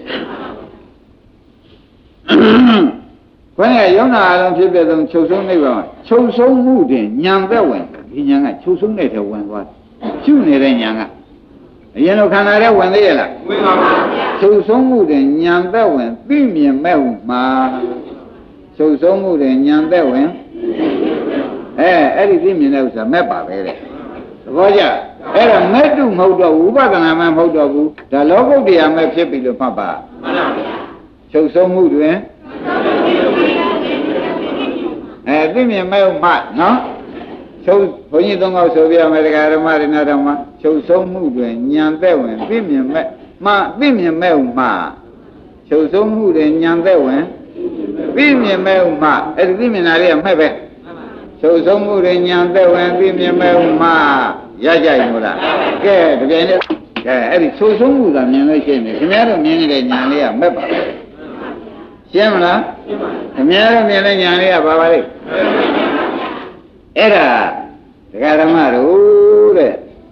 ဘယ်နဲ့ယုံနာအလုံးဖြစ်ပြဆုံးချုပ်ဆုံးနိဗ္ဗာန်ချုပ်ဆုံးမှုတင်ညာသက်ဝင်ဒီညာကချုပ်ဆုံးတဲ့ထဲဝင်သွားရှုနေတဲ့ညာကအရင်လိုခန္ဓာထဲဝင်သေးရလားဝင်ပါပါဗျာချုပ်ဆုံးမှုတဲ့ဉာဏ်သက်ဝင်သိမြင်မဲ့မှာချုပ်ဆုံးမှုတဲ့ဉာဏ်သက်ဝင်အဲ့ဒီသိမြင်တဲ့ဥစ္စာမဲ့ပါပဲတဲ့သဘောကြအဲ့ဒါမဲ့တုမဟုတ်တော့ဝိပဿနာမှမဟုတ်တော့ဘူးဒါလောကုတ္တရာမဲ့ဖြစ်ပြီလို့မှတ်ပါချုပ်ဆုံးမှုတွင်သိမြင်မဲ့မှနော်ချုပ်ဘုန်းကြီးသုံးခေါက်ဆိုပြမယ်တရားဓမ္မရဏဓမ္မချုပ်ဆုံးမှုတွင်ဉာဏ်သက်ဝင်သိမြင်မဲ့မှသိမြင်မဲ့မှချုပ်ဆုံးမှုတွင်ဉာဏ်သက်ဝင်သိမြင်မဲ့မှအဲ့ဒီသိမြင်တာလေးကမဲ့ပဲချုပ်ဆုံးမှုတွင်ဉာဏ်သက်ဝင်သိမြင်မဲ့မှရကြရင်ဟုတ်လားကဲတကယ်နဲ့ကဲအဲ့ဒီချုပ်ဆုံးမှုသာမြင်လို့ရှိရင်ခင်ဗျားတို့မြင်နေတဲ့ဉာဏ်လေးကမဲ့ပါရှင်းမလားခင်ဗျားတို့မြင်တဲ့ဉာဏ်လေးကဘာပါလဲအဲ့ဒါတရားဓမ္မတို့တဲ့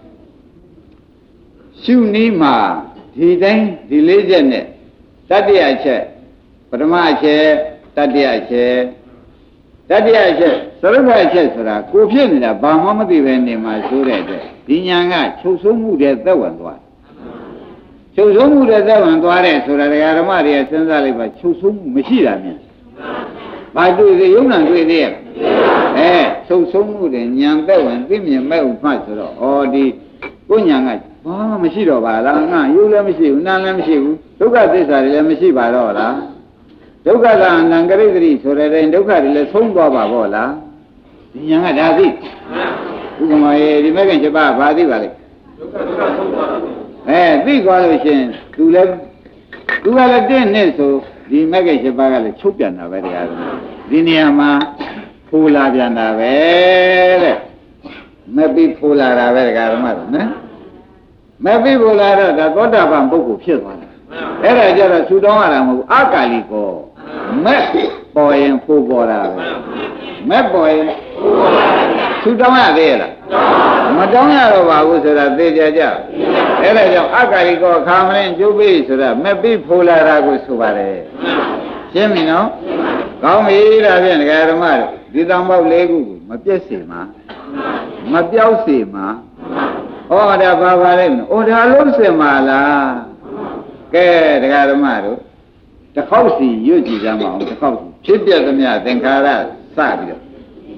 ရှုနည်းမှာဒီတိုင်းဒီလေးချက်နဲ့တတ္တရချက်ပထမအချက်တတ္တရချက်တတ္တရချက်သရုပ်ဖအချက်ဆိုတာကိုဖြစ်နေတာဘာမှမသိပဲနေမှာဆိုတဲ့အတွက်ဒီဉာဏ်ကချုပ်ဆုံးမှုတဲ့သက်ဝင်သွားချုပ်ဆုံးမှုတဲ့သက်ဝင်သွားတဲ့ဆိုတာတရားဓမ္မတွေစဉ်းစားလိုက်ပါချုပ်ဆုံးမှုမရှိတာမြင်ဘာတွေ့သေးယုံနာတွေ့သေးရဲ့ချုပ်ဆုံးမှုတဲ့ဉာဏ်သက်ဝင်သိမြင်မဲ့ဥမှဆိုတော့ဩဒီကိုဉာဏ်ကဘာမှမရှိတော့ပါလားငါယုံလည်းမရှိဘူးနာလည်းမရှိဘူးဒုက္ခသစ္စာတွေလည်းမရှိပါတော့လားဒုက္ခကအနံကရိတ္တိဆိုတဲ့ဒုက္ခတွေလည်းဆုံးသွားပါပေါ့လားဒီဉာဏ်ကဒါသိဥက္ကမရေဒီမဲ့ခင်7ပါးဘာသိပါလဲဒုက္ခဆုံးသွားသိသွားလို့ရှင်သူကလည်းတင်းနဲ့ဆိုဒီမဲ့ခင်7ပါးကလည်းချုပ်ပြန်တာပဲတရားဒီနေရာမှာဖိုးလာပြန်တာပဲတဲ့မပြီးဖိုးလာတာပဲတရားဓမ္မတော့နော်မပြီးဖိုးလာတော့ဒါသောတာပန်ပုဂ္ဂိုလ်ဖြစ်သွားတယ်အဲ့ဒါကြတော့ဆူတောင်းရတာမဟုတ်အကာလီကောမက်ပေါ်ရင်ဖိုးပေါ်တာပဲမက်ပေါ်ရင်ဆူတောင်းရသေးလားမတောင်းရတော့ပါဘူးဆိုတာသိကြကြအဲ့ဒါကြောင့်အကာလီကောခါမင်းကျုပ်ပြီဆိုတာမက်ပြီးဖိုးလာတာကိုဆိုပါတယ်ရှင်းပြီနော်ကောင်းပြီဒါဖြင့်ဒကာဓမ္မတို့ဒီတံပေါက်၄ခုကိုမပြည့်စေမှာမပြောက်စေမှာဟောဒါဘာပါလဲဩဒါလုံးစင်ပါလားကဲဒကာဓမ္မတို့တစ်ခေါက်စီရွတ်ကြည့်ကြမအောင်တစ်ခေါက်ဖြစ်ပြသမျှသင်္ခါရစပြီးတော့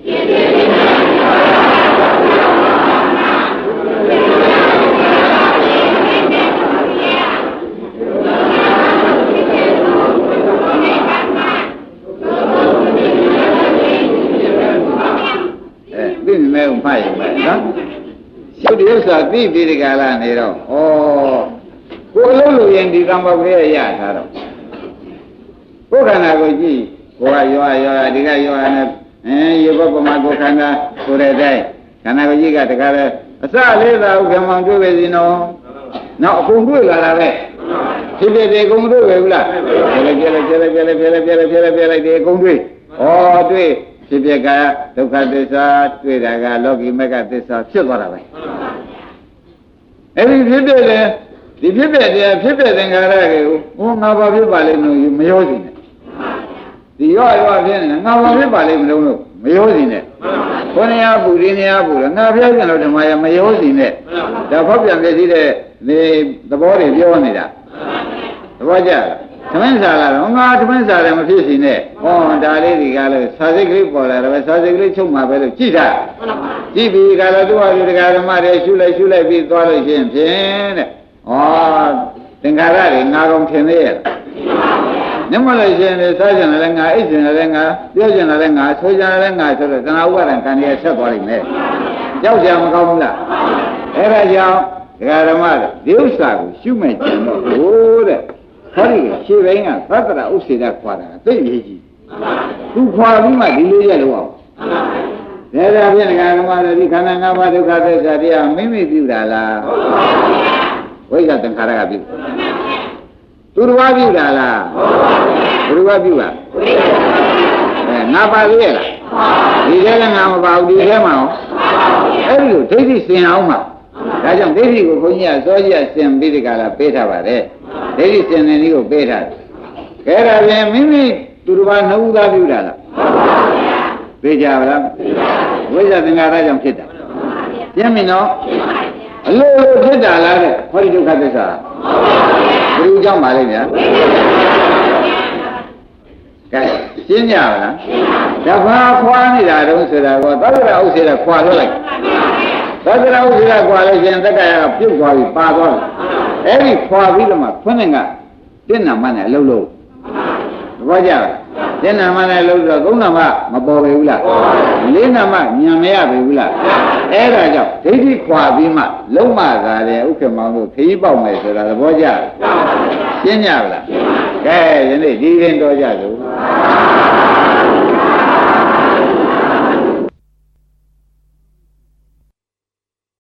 သိနေဦးမှရင်ပဲနော်ရှုပ်ဒီဥစ္စာသိပြီးဒီကလာနေတော့ဩကိုယ်လုံးလို့ရင်ဒီကံပေါက်ကလေးရထားတော့ကိုယ်ခန္ဓာကိုကြည့်ကိုယ်ကရောဒီကရောနဲ့ရေဘပမာကိုယ်ခန္ဓာဆိုတဲ့အတိုင်းခန္ဓာကိုကြည့်ကတခါလဲအစလေးသာဥက္ကမောင်တွေ့ပဲစီနော်နောက်အကုန်တွေ့လာတာပဲဖြစ်ဖြစ်ဒီအကုန်တွေ့ပဲဘူးလားပြလိုက်ဒီအကုန်တွေ့ဩတွေ့ဖြစ်ဖြစ်ကဒုက္ခသစ္စာတွေ့တာကလောကီမဂ္ဂသစ္စာဖြစ်သွားတာပဲအဲ့ဒီဖြစ်ဖြစ်လေဒီဖြစ်ဖြစ်တရားဖြစ်ဖြစ်သင်္ခါရကိုငါဘာဖြစ်ပါလိမ့်လို့မရောစီနဲ့ဒီရောဖြစ်နေငါဘာဖြစ်ပါလိမ့်မလို့မရောစီနဲ့ဘုရားပူရင်းများပူငါဖျားကြလို့ဓမ္မရမရောစီနဲ့ဒါဖောက်ပြန်ပြည့်စည်တဲ့ဒီသဘောတွေပြောနေတာသဘောကျလားသမင်းစားလာတော့ငါသမင်းစားတယ်မဖြစ်စီနဲ့ဟောဒါလေးဒီကလည်းစာစိတ်ကလေးပေါ်လာတယ်စာစိတ်ကလေးချုပ်မှာပဲလို့ကြည့်တာကြည့်ပြီးကလည်းသူ့ဟာဒီတရားဓမ္မတွေရှုလိုက်ပြီးသွားလို့ရှိရင်ဖြင့်တဲ့ဩသင်္ခါရတွေငါကောင်ထင်သေးရဲ့နမလို့ရှိရင်စားကြတယ်ငါအိတ်ကြတယ်ငါပြောကြတယ်ငါဆိုကြတယ်ငါဆိုတော့သနာဥပါဒံကံရဆက်သွားလိမ့်မယ်ကြောက်ကြမကောင်းဘူးလားအဲ့ဒါကြောင့်တရားဓမ္မတွေဒီဥစ္စာကိုရှုမဲ့ကြံတော့ဟိုတဲ့ဟောဒီရှေ့ဘင်းကသတ္တရဥစ္စေတခွာတာသိရေးကြီးသူခွာပြီးမှဒီလေးရလို့အောင်ဒါဖြင့်ဒကာဓမ္မတွေဒီခန္ဓာ၅ပါးဒုက္ခသစ္စာတရားမိမိပြုတာလားဝိဇ္ဇာသင်္ခါရကပြုသူတော်ဘာပြုတာလားဘယ်လိုပြုတာငါပါသေးရဲ့လားဒီထဲကငါမပါဘူးဒီထဲမှာရောအဲ့ဒီလိုဒိဋ္ဌိစင်အောင်မှာဒါကြောင့်ဒိဋ္ဌိကိုဘုန်းကြီးကစောကြီးကစင်ပြီးဒီကလာပေးထားပါတယ်ဒိဋ္ဌိစင်တဲ့နည်းကိုပေးထားတယ်ကဲဒါပြန်မိမိသူတော်ဘာနှုတ်သားပြုတာလားသိကြပါလားဝိဇ္ဇာသင်္ခါရကြောင့်ဖြစ်တာပြင်းပြီနော်အလိုလိုဖြစ်တာလားတဲ့ဟောဒီဒုက္ခသစ္စာဘယ်လိုကြောင့်ပါလိမ့်ဗျာကဲရှင်းကြပါလားတဘာခွာနေတာတုံးဆိုတာကသတ္တရဥစ္စေတခွာလွတ်လိုက်သသက္ကရာဥစ္စာကွာလို့ရှင်သက္ကရာကပြုတ်သွားပြီးပါသွားတယ်အဲ့ဒီခွာပြီးတော့မှခွန်းနဲ့ကတင်းနာမနဲ့အလုံးလုံးသဘောကျလားတင်းနာမနဲ့လုံးဆိုတော့သုံးနာမမပေါ်ပဲဘူးလားလေးနာမညံမရပဲဘူးလားအဲ့ဒါကြောင့်ဒိဋ္ဌိခွာပြီးမှလုံးမသာတယ်ဥက္ကမောင်တို့ခရီးပေါက်မယ်ဆိုတာသဘောကျလားရှင်းကြလားကဲယနေ့ဒီရင်တော်ကြစို့